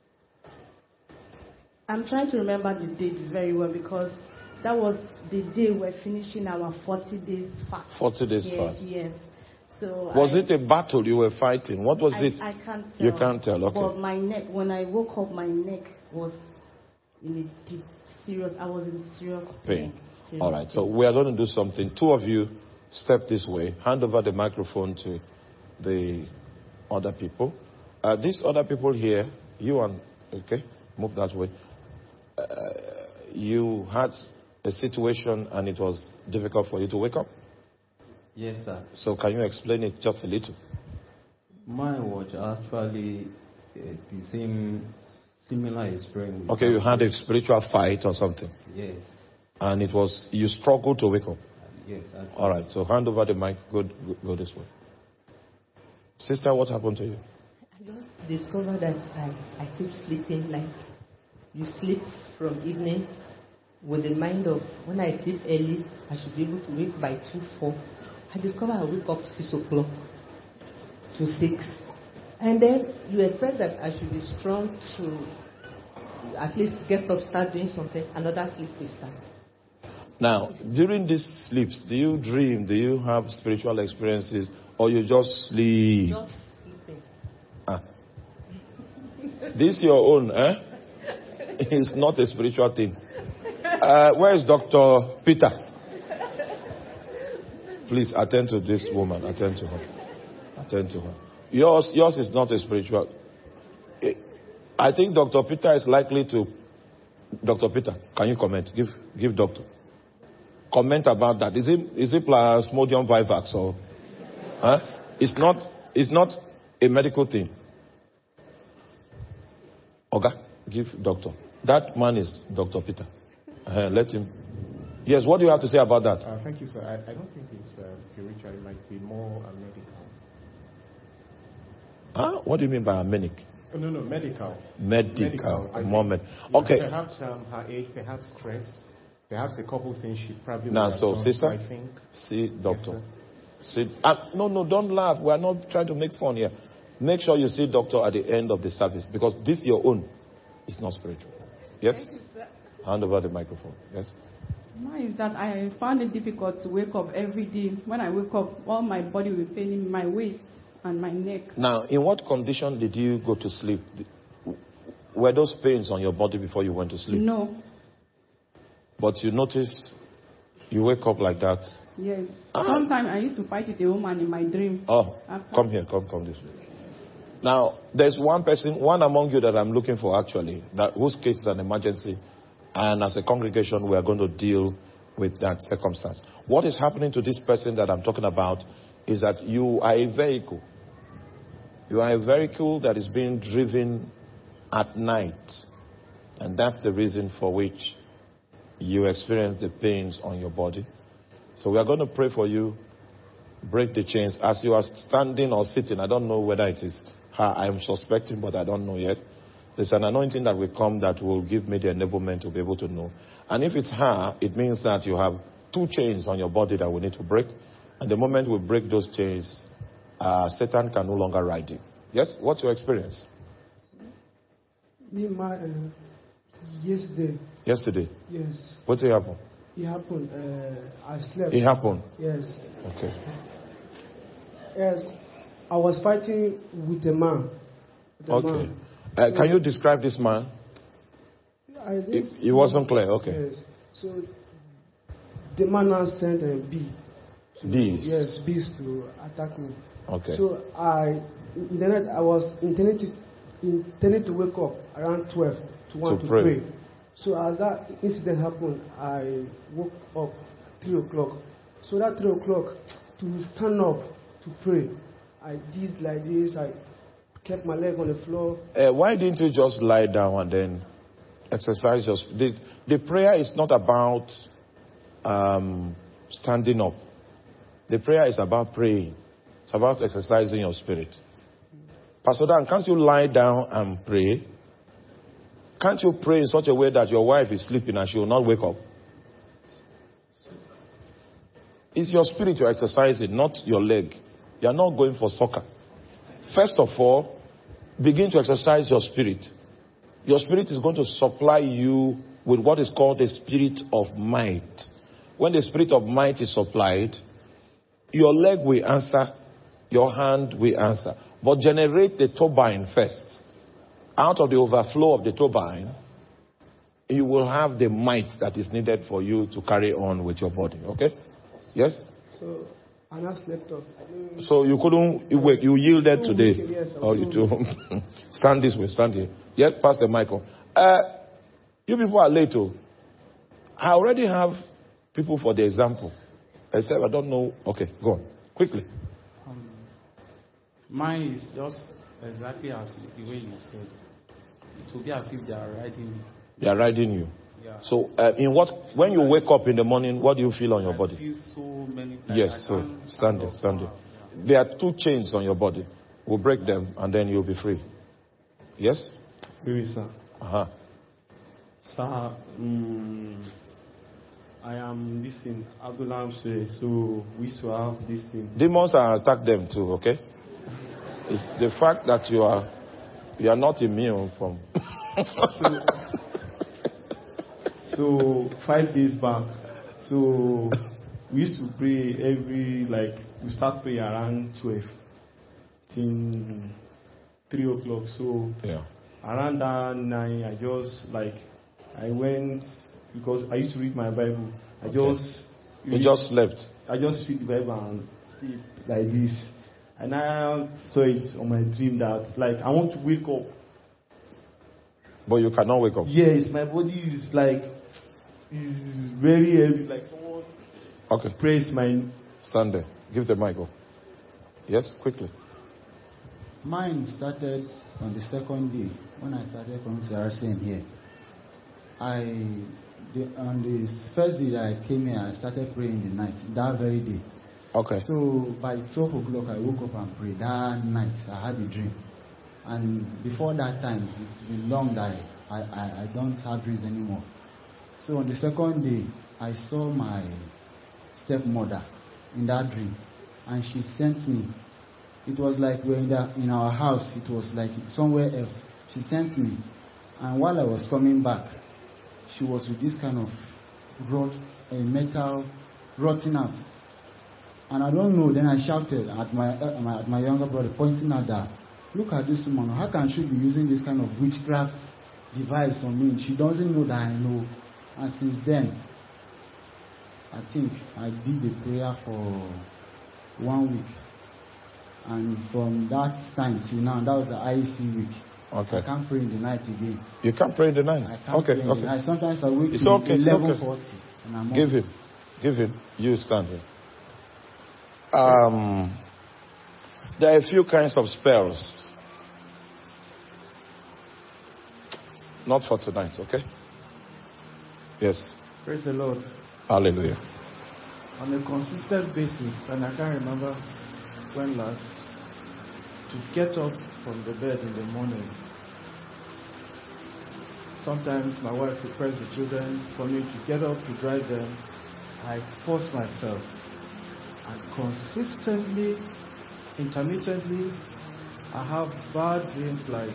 I'm trying to remember the date very well because that was the day we're finishing our forty days fast. forty days yes, fast. Yes. So was I, it a battle you were fighting? What was I, it? I can't tell. You can't tell, okay. But my neck, when I woke up, my neck was in a deep, serious, I was in serious pain. pain. All right, so we are going to do something. Two of you step this way. Hand over the microphone to the other people. Uh, these other people here, you and, okay, move that way. Uh, you had a situation and it was difficult for you to wake up? Yes, sir. So can you explain it just a little? Mine was actually uh, the same, similar experience. Okay, you had a spiritual fight or something? Yes. And it was, you struggled to wake up? Yes. Actually. All right, so hand over the mic. Go, go, go this way. Sister, what happened to you? I just discovered that I, I keep sleeping like you sleep from evening with the mind of when I sleep early, I should be able to wake by two, four. I discover I wake up six o'clock to six. And then you expect that I should be strong to at least get up, start doing something, another sleep will start. Now, during these sleeps, do you dream? Do you have spiritual experiences? Or you just sleep? Just sleeping. Ah. This your own, eh? It's not a spiritual thing. Uh, where is Doctor Peter? Please attend to this woman. Attend to her. Attend to her. Yours, yours is not a spiritual. I think Doctor Peter is likely to. Doctor Peter, can you comment? Give, give Doctor. Comment about that. Is it is it Plasmodium vivax or? Huh? It's not. It's not a medical thing. Okay, give Doctor. That man is Doctor Peter. Uh, let him. Yes. What do you have to say about that? Uh, thank you, sir. I, I don't think it's uh, spiritual. It might be more uh, medical. Huh? What do you mean by a medic? Oh, no, no, medical. Medical. medical. More med- yeah, okay. Perhaps um, her age, perhaps stress, perhaps a couple things she probably. Now, would have so done, sister, I think. see doctor. Yes, see, uh, no, no, don't laugh. We are not trying to make fun here. Make sure you see doctor at the end of the service because this your own is not spiritual. Yes. Thank you, sir. Hand over the microphone. Yes. Mine is that I found it difficult to wake up every day. When I wake up, all my body will pain in my waist and my neck. Now, in what condition did you go to sleep? Were those pains on your body before you went to sleep? No. But you noticed you wake up like that? Yes. Ah. Sometimes I used to fight with a woman in my dream. Oh, After. come here, come, come this way. Now, there's one person, one among you that I'm looking for actually, that whose case is an emergency. And as a congregation, we are going to deal with that circumstance. What is happening to this person that I'm talking about is that you are a vehicle. You are a vehicle that is being driven at night. And that's the reason for which you experience the pains on your body. So we are going to pray for you. Break the chains. As you are standing or sitting, I don't know whether it is her. I'm suspecting, but I don't know yet. There's an anointing that will come that will give me the enablement to be able to know. And if it's her, it means that you have two chains on your body that we need to break. And the moment we break those chains, uh, Satan can no longer ride you. Yes? What's your experience? Me, my, uh, yesterday. Yesterday? Yes. What did happen? It happened. Uh, I slept. It happened? Yes. Okay. Yes. I was fighting with a man. With a Okay. man. Uh, can you describe this man? I It, didn't it wasn't clear. Okay. Yes. So the man now sent a B. To, Bees? Yes, bees to attack me. Okay. So I, in the night, I was intending to, intending to wake up around twelve to want To to, pray. pray. So as that incident happened, I woke up three o'clock. So that three o'clock, to stand up to pray, I did like this. I kept my leg on the floor. Uh, why didn't you just lie down and then exercise your... The, the prayer is not about um, standing up. The prayer is about praying. It's about exercising your spirit. Pastor Dan, can't you lie down and pray? Can't you pray in such a way that your wife is sleeping and she will not wake up? It's your spirit you're exercising, not your leg. You're not going for soccer. First of all, begin to exercise your spirit. Your spirit is going to supply you with what is called the spirit of might. When the spirit of might is supplied, your leg will answer, your hand will answer. But generate the turbine first. Out of the overflow of the turbine, you will have the might that is needed for you to carry on with your body. Okay? Yes? So I now slept off. So you couldn't you wait, you yielded So today. weak, yes, I Or was you so too. Stand this way, stand here. Yes, pass the mic on. Uh, you people are late. Oh. I already have people for the example. Except I don't know. Okay, go on. Quickly. Um, mine is just exactly as the way you said. It will be as if they are riding me. They are riding you. Yeah. So uh, in what when you wake up in the morning, what do you feel on your I body? feel so many. Like Yes, I so can't stand there, up. stand there. Yeah. There are two chains on your body. We'll break them and then you'll be free. Yes? Maybe, sir. Uh-huh. Sir, um, I am this thing, Abdullah Amswe, so we used to have this thing. Demons are attack them too, okay? It's the fact that you are you are not immune from. so, so five days back, so we used to pray every, like, we start praying around twelve till three o'clock. So yeah. Around that nine, I just, like, I went, because I used to read my Bible. I okay. just... You read, just slept? I just read the Bible and sleep like this. And I saw it on my dream that, like, I want to wake up. But you cannot wake up? Yes, my body is, like, is very heavy, like someone... Okay. Praise my... Stand there. Give the mic up. Yes, quickly. Mine started on the second day when I started coming to R C M here. I the, on the first day that I came here, I started praying in the night that very day. Okay. So by twelve o'clock, I woke up and prayed. That night, I had a dream, and before that time, it's been long that I I, I don't have dreams anymore. So on the second day, I saw my stepmother in that dream, and she sent me. It was like we're in, the, in our house. It was like somewhere else. She sent me. And while I was coming back, she was with this kind of rod, a metal rotting out. And I don't know. Then I shouted at my, uh, my, at my younger brother, pointing at that. Look at this woman. How can she be using this kind of witchcraft device on me? She doesn't know that I know. And since then, I think I did the prayer for one week. And from that time till now, that was the I C week. Okay. I can't pray in the night again. You can't pray in the night? I can't okay, pray in okay. the night. Sometimes I wake it's up okay, at eleven okay. forty. And I'm Give up. him. Give him. You stand here. Um, there are a few kinds of spells. Not for tonight, okay? Yes. Praise the Lord. Hallelujah. On a consistent basis, and I can't remember when last, to get up from the bed in the morning. Sometimes my wife prepares the children for me to get up to drive them. I force myself. And consistently, intermittently, I have bad dreams like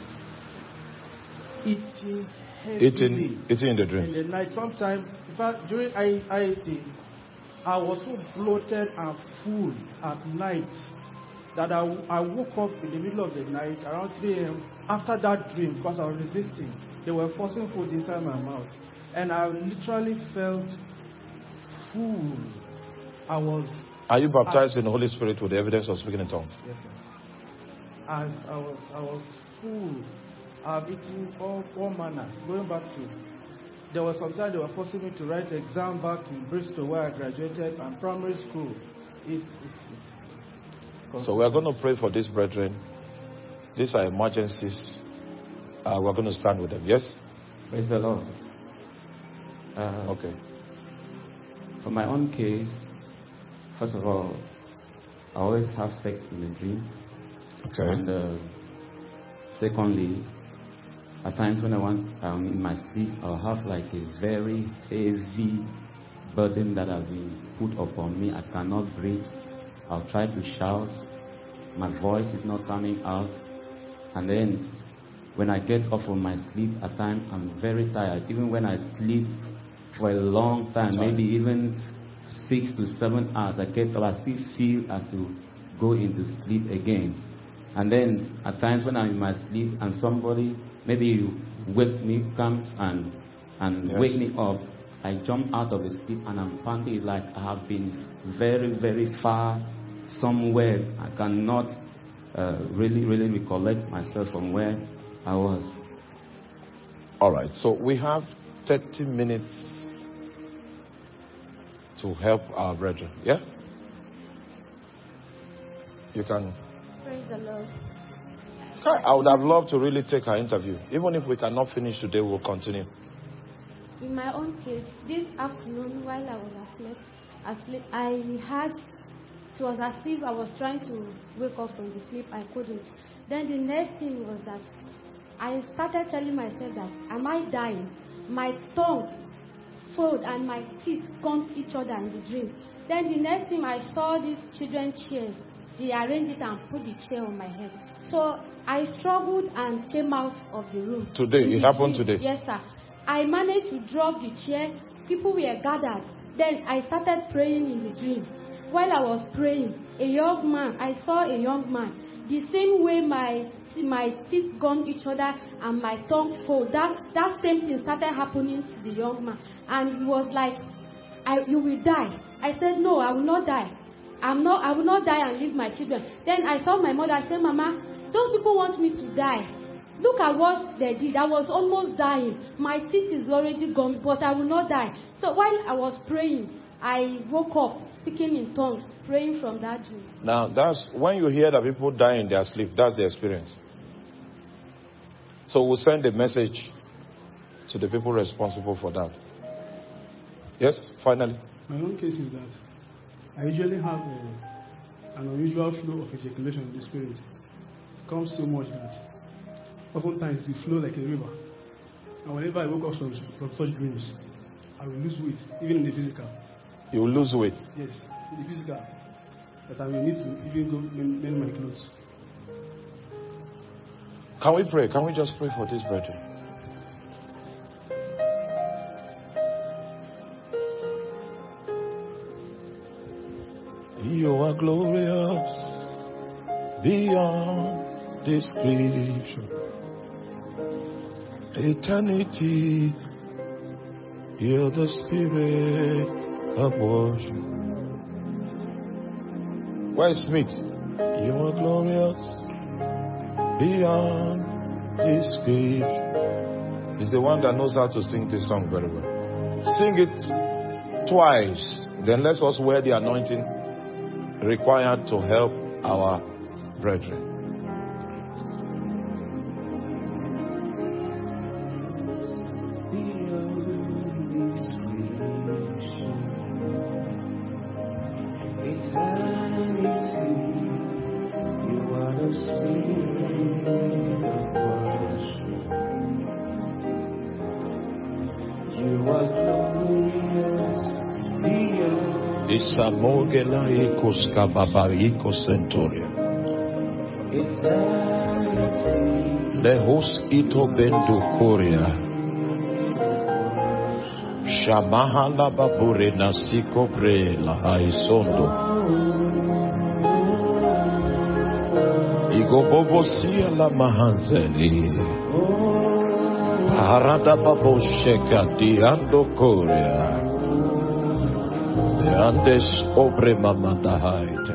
eating heavily. Eating, eating in the dream. In the night. Sometimes, in fact, during I I C, I was so bloated and full at night that I, I woke up in the middle of the night around three a.m. after that dream because I was resisting. They were forcing food inside my mouth. And I literally felt full. I was... Are you baptized I, in the Holy Spirit with the evidence of speaking in tongues? Yes, sir. And I was, I was full. I've eaten all, all manner. Going back to... There was some time they were forcing me to write an exam back in Bristol where I graduated and primary school. It's... it's, it's, it's so we're going to pray for these brethren. These are emergencies. Uh, we're going to stand with them. Yes? Praise the Lord. Uh, okay. For my own case, first of all, I always have sex in a dream. Okay. And uh, secondly, at times when I want, um, in my sleep, I'll have like a very heavy burden that has been put upon me. I cannot breathe. I'll try to shout. My voice is not coming out. And then when I get off of my sleep, at times I'm very tired. Even when I sleep for a long time, Sorry. maybe even six to seven hours, I get up, I still feel as to go into sleep again. And then at times when I'm in my sleep and somebody, maybe you wake me, comes and and yes. wake me up, I jump out of the sleep and I'm panting. It's like I have been very, very far somewhere. I cannot uh, really, really recollect myself from where I was. All right. So we have thirty minutes to help our brethren. Yeah? You can. Praise the Lord. I would have loved to really take our interview. Even if we cannot finish today, we'll continue. In my own case, this afternoon while I was asleep, asleep I had It was as if I was trying to wake up from the sleep. I couldn't. Then the next thing was that I started telling myself that, am I dying? My tongue fold and my teeth gaunt each other in the dream. Then the next thing I saw these children's chairs. They arranged it and put the chair on my head. So I struggled and came out of the room. Today? It happened dream. today? Yes, sir. I managed to drop the chair. People were gathered. Then I started praying in the dream. While I was praying, a young man, I saw a young man. The same way my my teeth gone each other and my tongue fold, that, that same thing started happening to the young man. And he was like, I, you will die. I said, no, I will not die. I'm not, I will not die and leave my children. Then I saw my mother. I said, Mama, those people want me to die. Look at what they did. I was almost dying. My teeth is already gone, but I will not die. So while I was praying, I woke up, speaking in tongues, praying from that dream. Now, that's when you hear that people die in their sleep, that's the experience. So we'll send a message to the people responsible for that. Yes, finally. My own case is that I usually have a, an unusual flow of ejaculation in the spirit. It comes so much that oftentimes it flows like a river. And whenever I wake up from, from such dreams, I will lose weight, even in the physical. You will lose weight? Yes, in the physical. That I will need to even go mend my clothes. Can we pray? Can we just pray for this brethren? You are glorious beyond description. Eternity, you're the spirit of worship. Where's Smith? You are glorious beyond description. He's the one that knows how to sing this song very well. Sing it twice. Then let us wear the anointing required to help our brethren. Isamogela ikos kababa ikos centurion. Lehos ito bendu korea. Shamahala babure nasiko bre la haisondo. Igobobosia la mahanzeli. Harada babo sheka diando korea. Andes obre mamanda haite.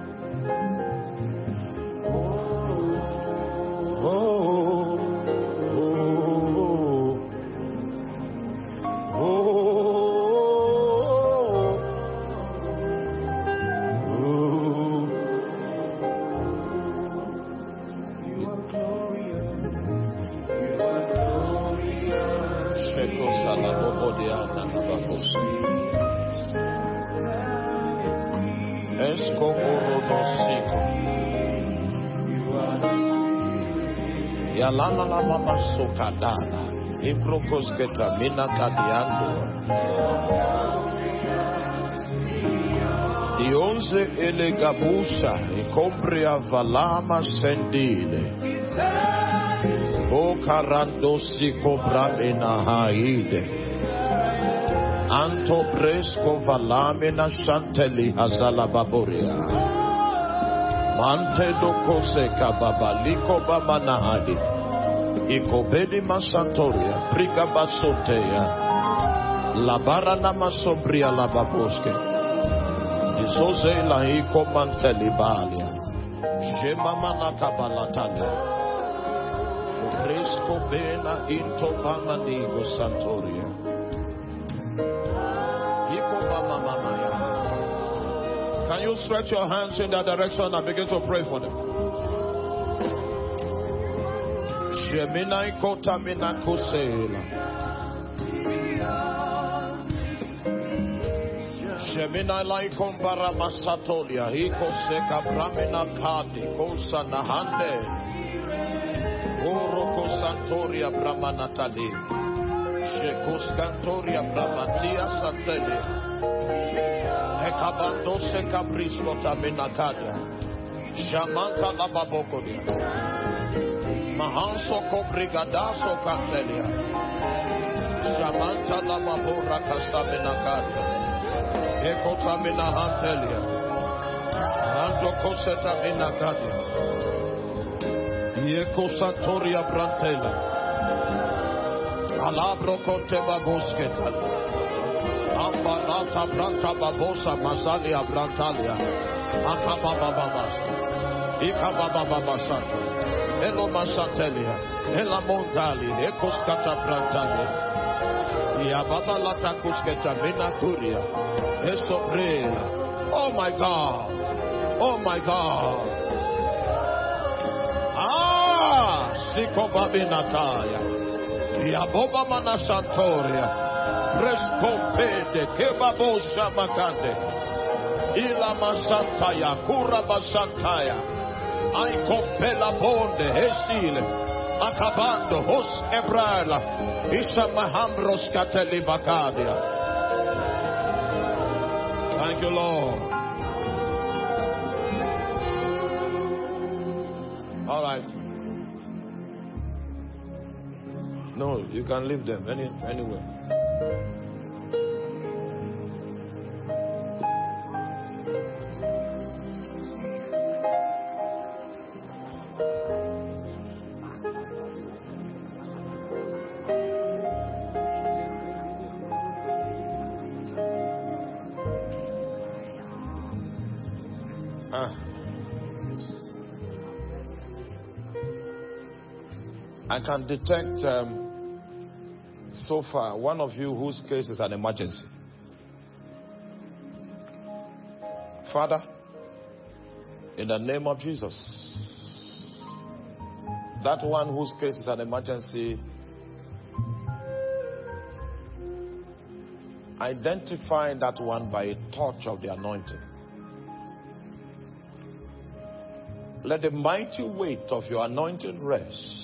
Yalana la mama sokadana. Ibrokos ketamina kadiando. Dionze elegabusha. Ikombria valama sendile. O karando si cobra enahaide. Anto presco valamina shanteli hazala baboria. Mante do kose kababa liko baba nahadi. Ikobedi masantoria. Priga basotea. Labara namasobria lababoske. Isoze la iko manteli balia. Shema manaka balatana. Resco bena into pamanigo santoria. Iko mama mama ya. Can you stretch your hands in that direction and begin to pray for them? Shemina ikota mina kusela. Gemina laikom bara masatolia. Iko seka bramina kadi. Kosa nahande. Oroko santoria bramanatali. Shekos cantoria bramatia satele. Ekabando seka brisko tamina kadia. Shamanta lababokodia. Mahanso kobrigadaso cantelia. Shamanta lababora kasamina kadia. Ekotamina hantelia. Ando koseta mina kadia. Yeko santoria brantela. Alabro conte babosketa. Ambarata branta babosa mazalia brantalia. Akababababas. Ikababababasat. Elo masatelia. Ela mondali. Ekoskata brantalia. Yababa lata kusketa minaturia. Esobrela. Oh my God. Oh my God. Ah, Sikobabinataya. Yaboba mana santoria. Prescopede kebabosha makande. Ila masantaya, kura masantaya. Ai compela bonde, hesile. Acabando, hos ebrala. Isa mahambros kateli bakadia. Thank you, Lord. All right. No, you can leave them any anywhere. Ah. I can detect um, so far one of you whose case is an emergency. Father, in the name of Jesus, that one whose case is an emergency, identify that one by a touch of the anointing. Let the mighty weight of your anointing rest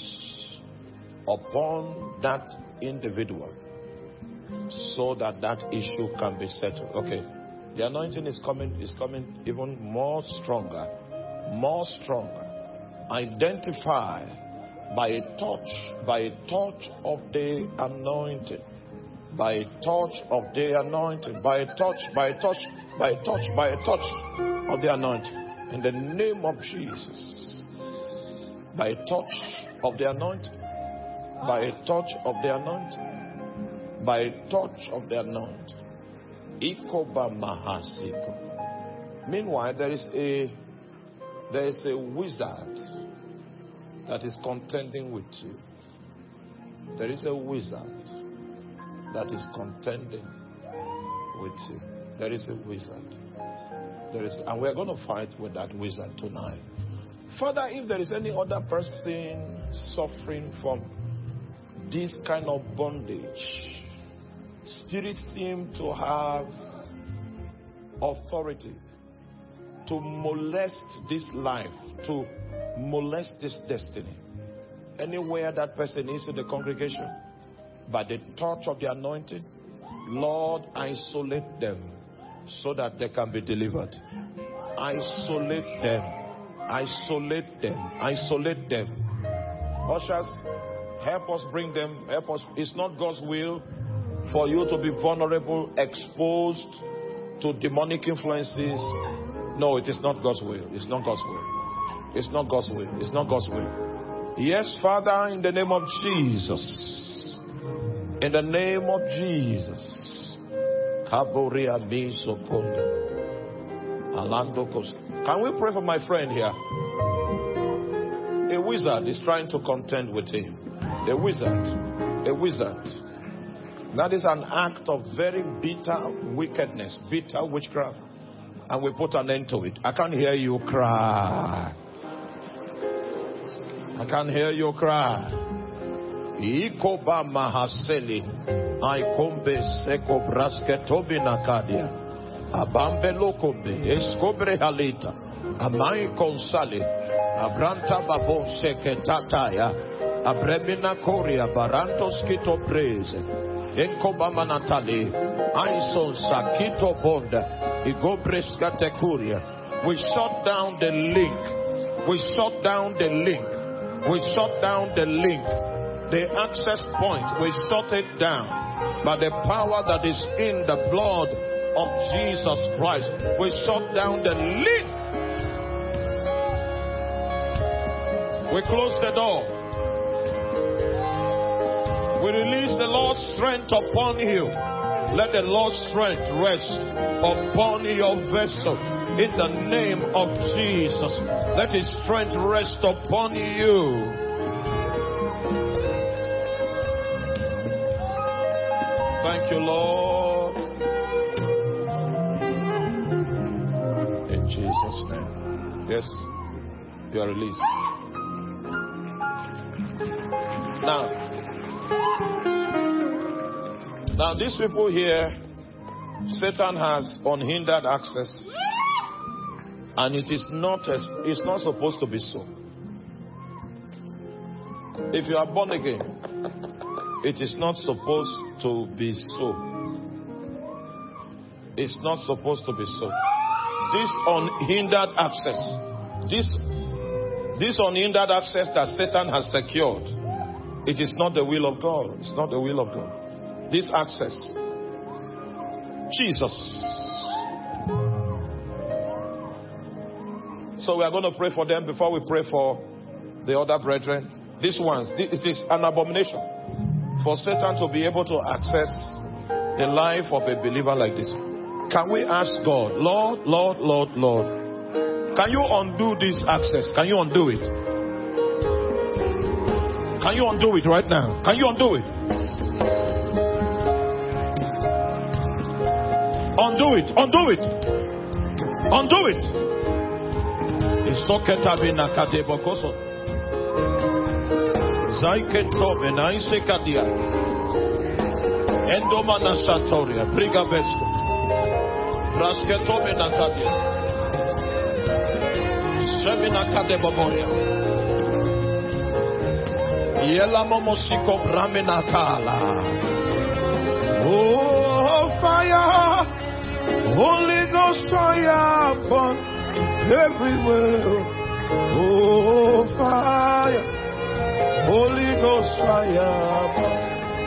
upon that individual so that that issue can be settled. Okay, the anointing is coming is coming even more stronger, more stronger. Identify by a touch, by a touch of the anointing, by a touch of the anointing, by a touch, by a touch, by a touch, by a touch of the anointing. In the name of Jesus, by a touch of the anointing. By a touch of the anointing. By a touch of the anointing. Ikoba mahasiko. Meanwhile, there is a there is a wizard that is contending with you. There is a wizard that is contending with you. There is a wizard. There is, and we're going to fight with that wizard tonight. Father, if there is any other person suffering from this kind of bondage, spirits seem to have authority to molest this life, to molest this destiny. Anywhere that person is in the congregation, by the touch of the anointing, Lord, isolate them so that they can be delivered. Isolate them. Isolate them. Isolate them. Ushers, help us bring them. Help us. It's not God's will for you to be vulnerable, exposed to demonic influences. No, it is not God's will. It's not God's will. It's not God's will. It's not God's will. Yes, Father, in the name of Jesus. In the name of Jesus. Can we pray for my friend here? A wizard is trying to contend with him. A wizard. A wizard. That is an act of very bitter wickedness, bitter witchcraft. And we put an end to it. I can't hear you cry. I can't hear you cry. Ikoba mahaseli. Aikombe seko brasketobina kadia. Abambelo Kombe, Escobre Halita, Amai Consali, Abranta Babo Seketataya, Abremina Korea, Barantos Kito Praise, Enkobama Natali, Aison Sakito Bonda, Igobres Katecuria. We shut down the link. We shut down the link. We shut down the link. The access point, we shut it down. By the power that is in the blood of Jesus Christ, we shut down the link. We close the door. We release the Lord's strength upon you. Let the Lord's strength rest upon your vessel in the name of Jesus. Let His strength rest upon you. Thank you, Lord. In Jesus' name. Yes, you are released. Now, now these people here, Satan has unhindered access, and it is not it's not supposed to be so. If you are born again, it is not supposed to be so. It's not supposed to be so. This unhindered access, this this unhindered access that Satan has secured, it is not the will of God. It's not the will of God. This access, Jesus. So we are going to pray for them before we pray for the other brethren. These ones, it is an abomination for Satan to be able to access the life of a believer like this. Can we ask God, Lord, Lord, Lord, Lord, can you undo this access? Can you undo it? Can you undo it right now? Can you undo it? Undo it, undo it, undo it. Isoketa binakadebokoso. Zaikento benaisekadia. Endomana Santoria, Brigabesto. Brasketo benakadia. Seminakadeboboria. Yela momosiko bramenatala. Oh, fire. Holy Ghost fire upon everywhere. Oh, fire. Holy Ghost fire upon.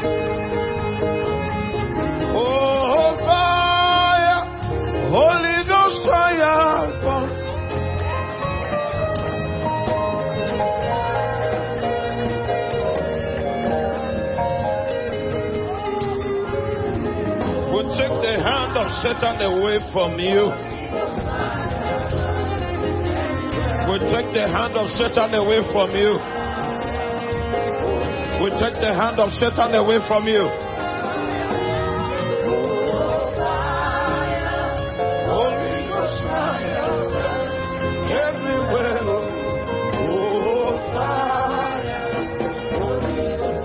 Oh, fire. Holy Ghost fire upon. We take the hand of Satan away from you. We take the hand of Satan away from you. We take the hand of Satan away from you. Holy Ghost fire everywhere. Oh, fire. Holy Ghost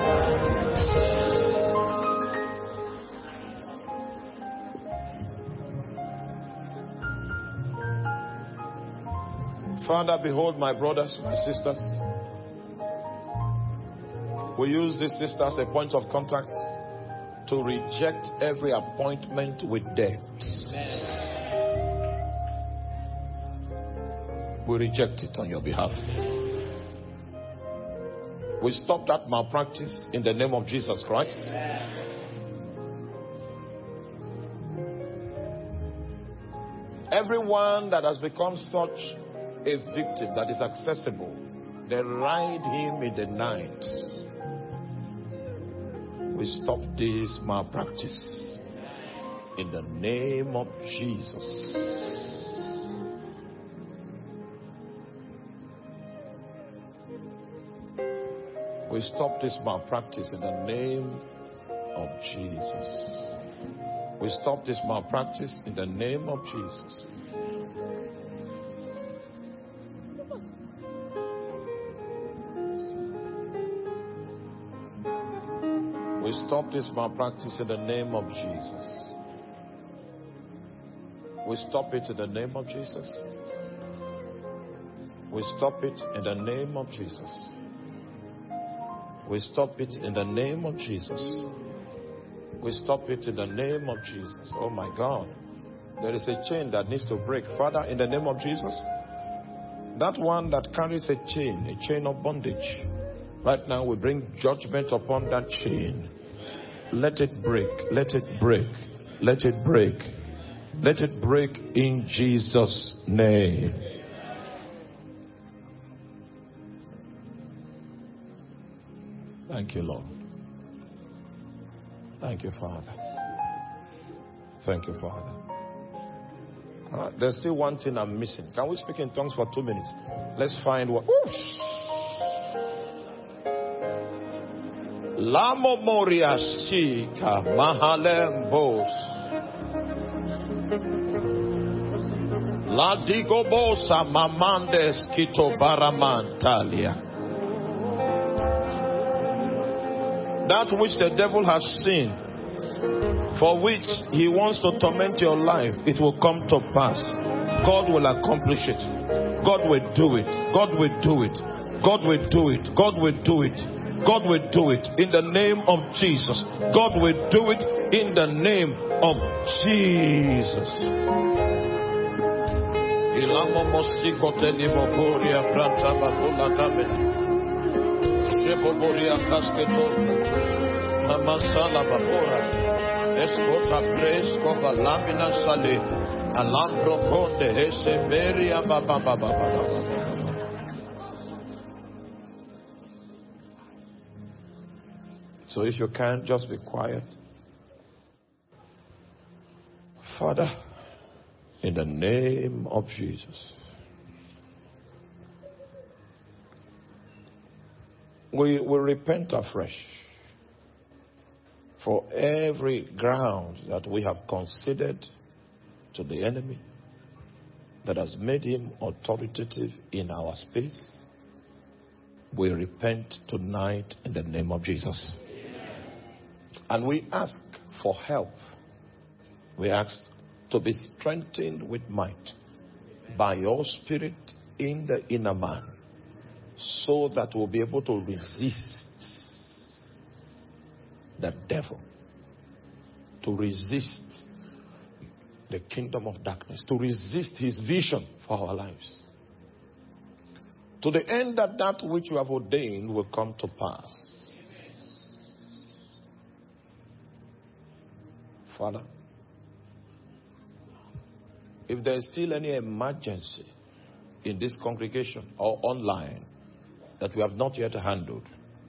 fire. Father, behold my brothers, my sisters. We use this sister as a point of contact to reject every appointment with death. We reject it on your behalf. We stop that malpractice in the name of Jesus Christ. Everyone that has become such a victim that is accessible, they ride him in the night. We stop this malpractice in the name of Jesus. We stop this malpractice in the name of Jesus. We stop this malpractice in the name of Jesus. We stop this malpractice in the name of Jesus. We stop it in the name of Jesus. We stop it in the name of Jesus. We stop it in the name of Jesus. We stop it in the name of Jesus. Oh my God. There is a chain that needs to break. Father, in the name of Jesus, that one that carries a chain, a chain of bondage, right now we bring judgment upon that chain. Let it break. Let it break. Let it break. Let it break in Jesus' name. Thank you, Lord. Thank you, Father. Thank you, Father. Uh, there's still one thing I'm missing. Can we speak in tongues for two minutes? Let's find what. Lamo Moria Sika Mahalembos La Digobosa Mamandes Kito Baramantalia. That which the devil has seen, for which he wants to torment your life, it will come to pass. God will accomplish it. God will do it. God will do it. God will do it. God will do it. God will do it in the name of Jesus. God will do it in the name of Jesus. Mamasala Babora, Escota Presco, Lamina Sale, Alambro Conde, Hesemeria Baba Baba. So if you can, just be quiet. Father, in the name of Jesus, we will repent afresh for every ground that we have considered to the enemy that has made him authoritative in our space. We repent tonight in the name of Jesus. Amen. And we ask for help. We ask to be strengthened with might by your Spirit in the inner man, so that we'll be able to resist the devil, to resist the kingdom of darkness, to resist his vision for our lives, to the end that that which you have ordained will come to pass. Father, if there is still any emergency in this congregation or online that we have not yet handled,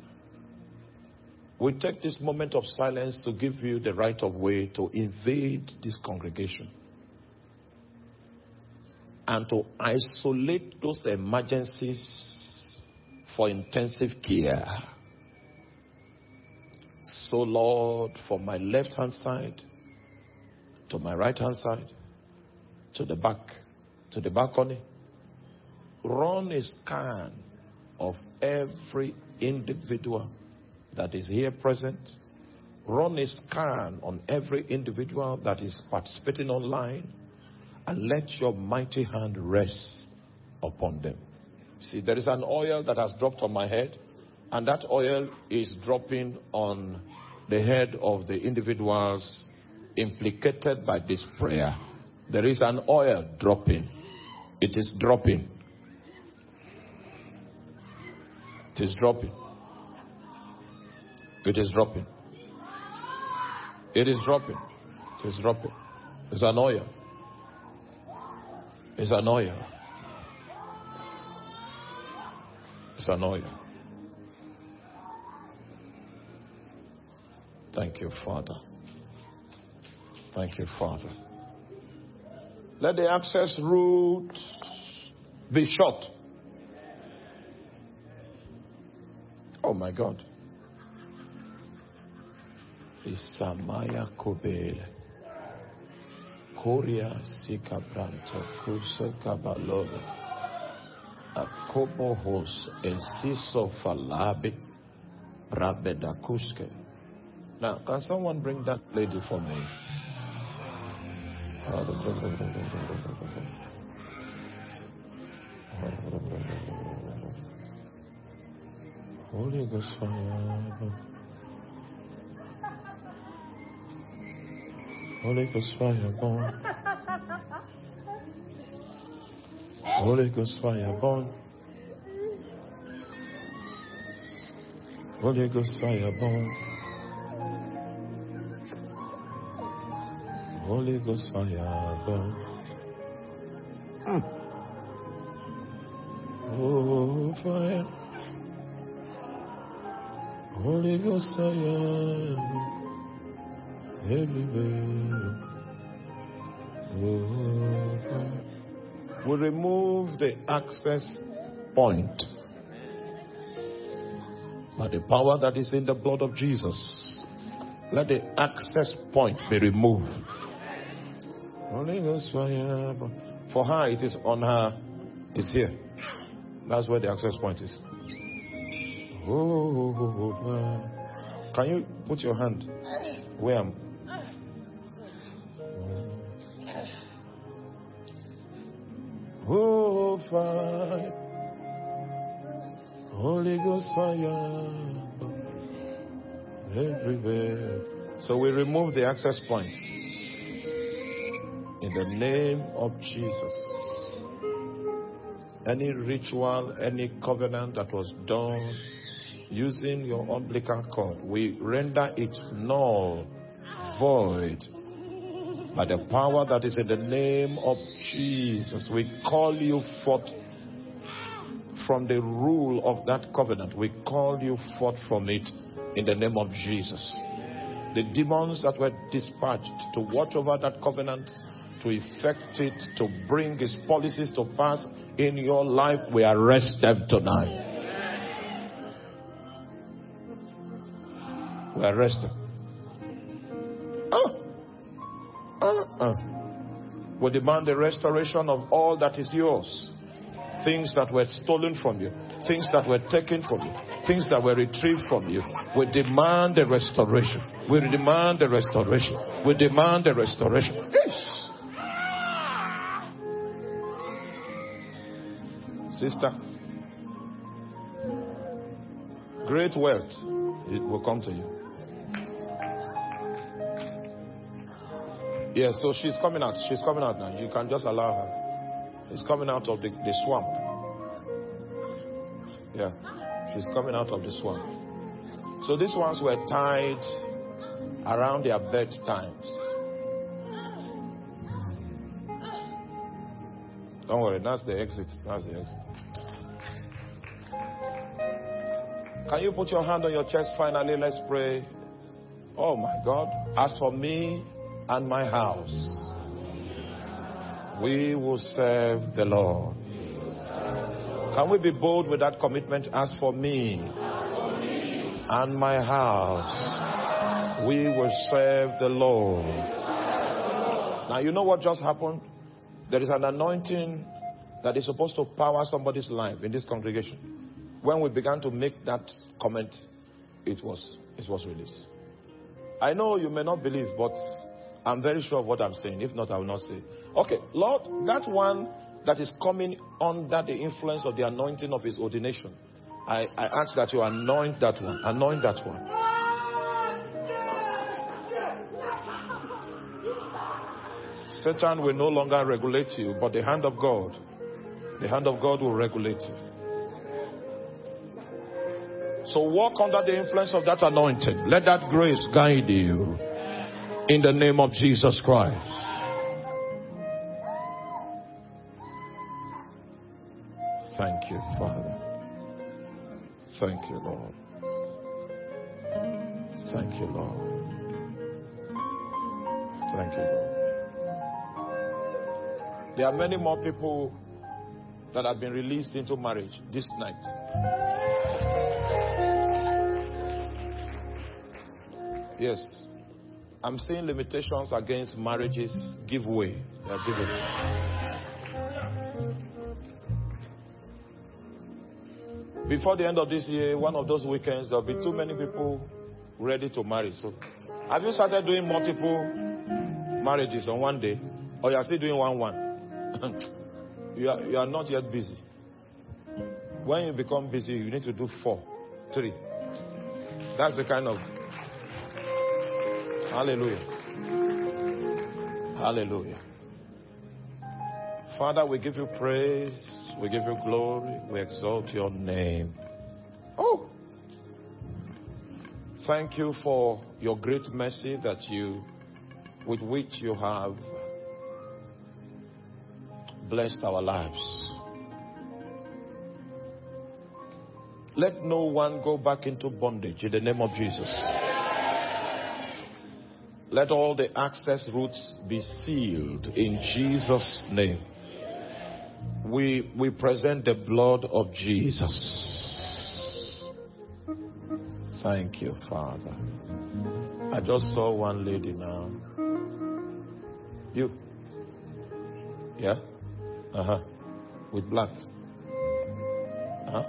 we take this moment of silence to give you the right of way to invade this congregation and to isolate those emergencies for intensive care. So, Lord, from my left-hand side to my right-hand side, to the back, to the balcony, run a scan of every individual that is here present. Run a scan on every individual that is participating online, and let your mighty hand rest upon them. See, there is an oil that has dropped on my head, and that oil is dropping on the head of the individuals implicated by this prayer. There is an oil dropping. It is dropping. It is dropping. It is dropping. It is dropping. It is dropping. It's an oil. It's an oil. It's an oil. Thank you, Father. Thank you, Father. Let the access route be shut. Oh my God. Isamaya Kobele. Korea Sikabranto Kusa Kabaloda. Akobohos Esiso Falabi Rabedakuske. Now, can someone bring that lady for me? Holy Ghost fire. Holy Ghost fire burn. Holy Ghost fire burn. Holy Ghost fire burn. Holy Ghost fire burn. Mm. Oh, fire. Holy Ghost fire everywhere. Oh, fire. We remove the access point by the power that is in the blood of Jesus. Let the access point be removed. Holy Ghost fire. For her, it is on her. It's here. That's where the access point is. Oh, can you put your hand where I'm? Oh, fire. Holy Ghost fire everywhere. So we remove the access point in the name of Jesus. Any ritual, any covenant that was done using your umbilical cord, we render it null, void, by the power that is in the name of Jesus. We call you forth from the rule of that covenant. We call you forth from it in the name of Jesus. The demons that were dispatched to watch over that covenant, to effect it, to bring his policies to pass in your life, we arrest them tonight. We arrest them. Uh, uh. We demand the restoration of all that is yours. Things that were stolen from you, things that were taken from you, things that were retrieved from you. We demand the restoration. We demand the restoration. We demand the restoration. Yes. Sister, great wealth, it will come to you. Yes, so she's coming out. She's coming out now. You can just allow her. She's coming out of the, the swamp. Yeah, she's coming out of the swamp. So these ones were tied around their bed times. Don't worry, that's the exit. That's the exit. Can you put your hand on your chest finally? Let's pray. Oh my God. As for me and my house, we will serve the Lord. Can we be bold with that commitment? As for me and my house, we will serve the Lord. Now, you know what just happened? There is an anointing that is supposed to power somebody's life in this congregation. When we began to make that comment, it was, it was released. I know you may not believe, but I'm very sure of what I'm saying. If not, I will not say. Okay, Lord, that one that is coming under the influence of the anointing of his ordination, I, I ask that you anoint that one. Anoint that one. Satan will no longer regulate you, but the hand of God, the hand of God will regulate you. So walk under the influence of that anointing. Let that grace guide you in the name of Jesus Christ. Thank you, Father. Thank you, Lord. Thank you, Lord. Thank you, Lord. There are many more people that have been released into marriage this night. Yes. I'm seeing limitations against marriages give way. They are giving. Before the end of this year, one of those weekends, there'll be too many people ready to marry. So, have you started doing multiple marriages on one day? Or you are still doing one one. you are you are not yet busy. When you become busy, you need to do four, three. That's the kind of hallelujah. Hallelujah. Father, we give you praise, we give you glory, we exalt your name. Oh, thank you for your great mercy that you, with which you have blessed our lives. Let no one go back into bondage in the name of Jesus. Let all the access routes be sealed in Jesus' name. We, we present the blood of Jesus. Thank you, Father. I just saw one lady now. You? Yeah? Uh-huh. With black. Huh?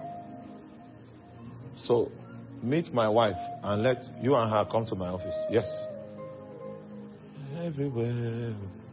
So, meet my wife and let you and her come to my office. Yes. Everywhere.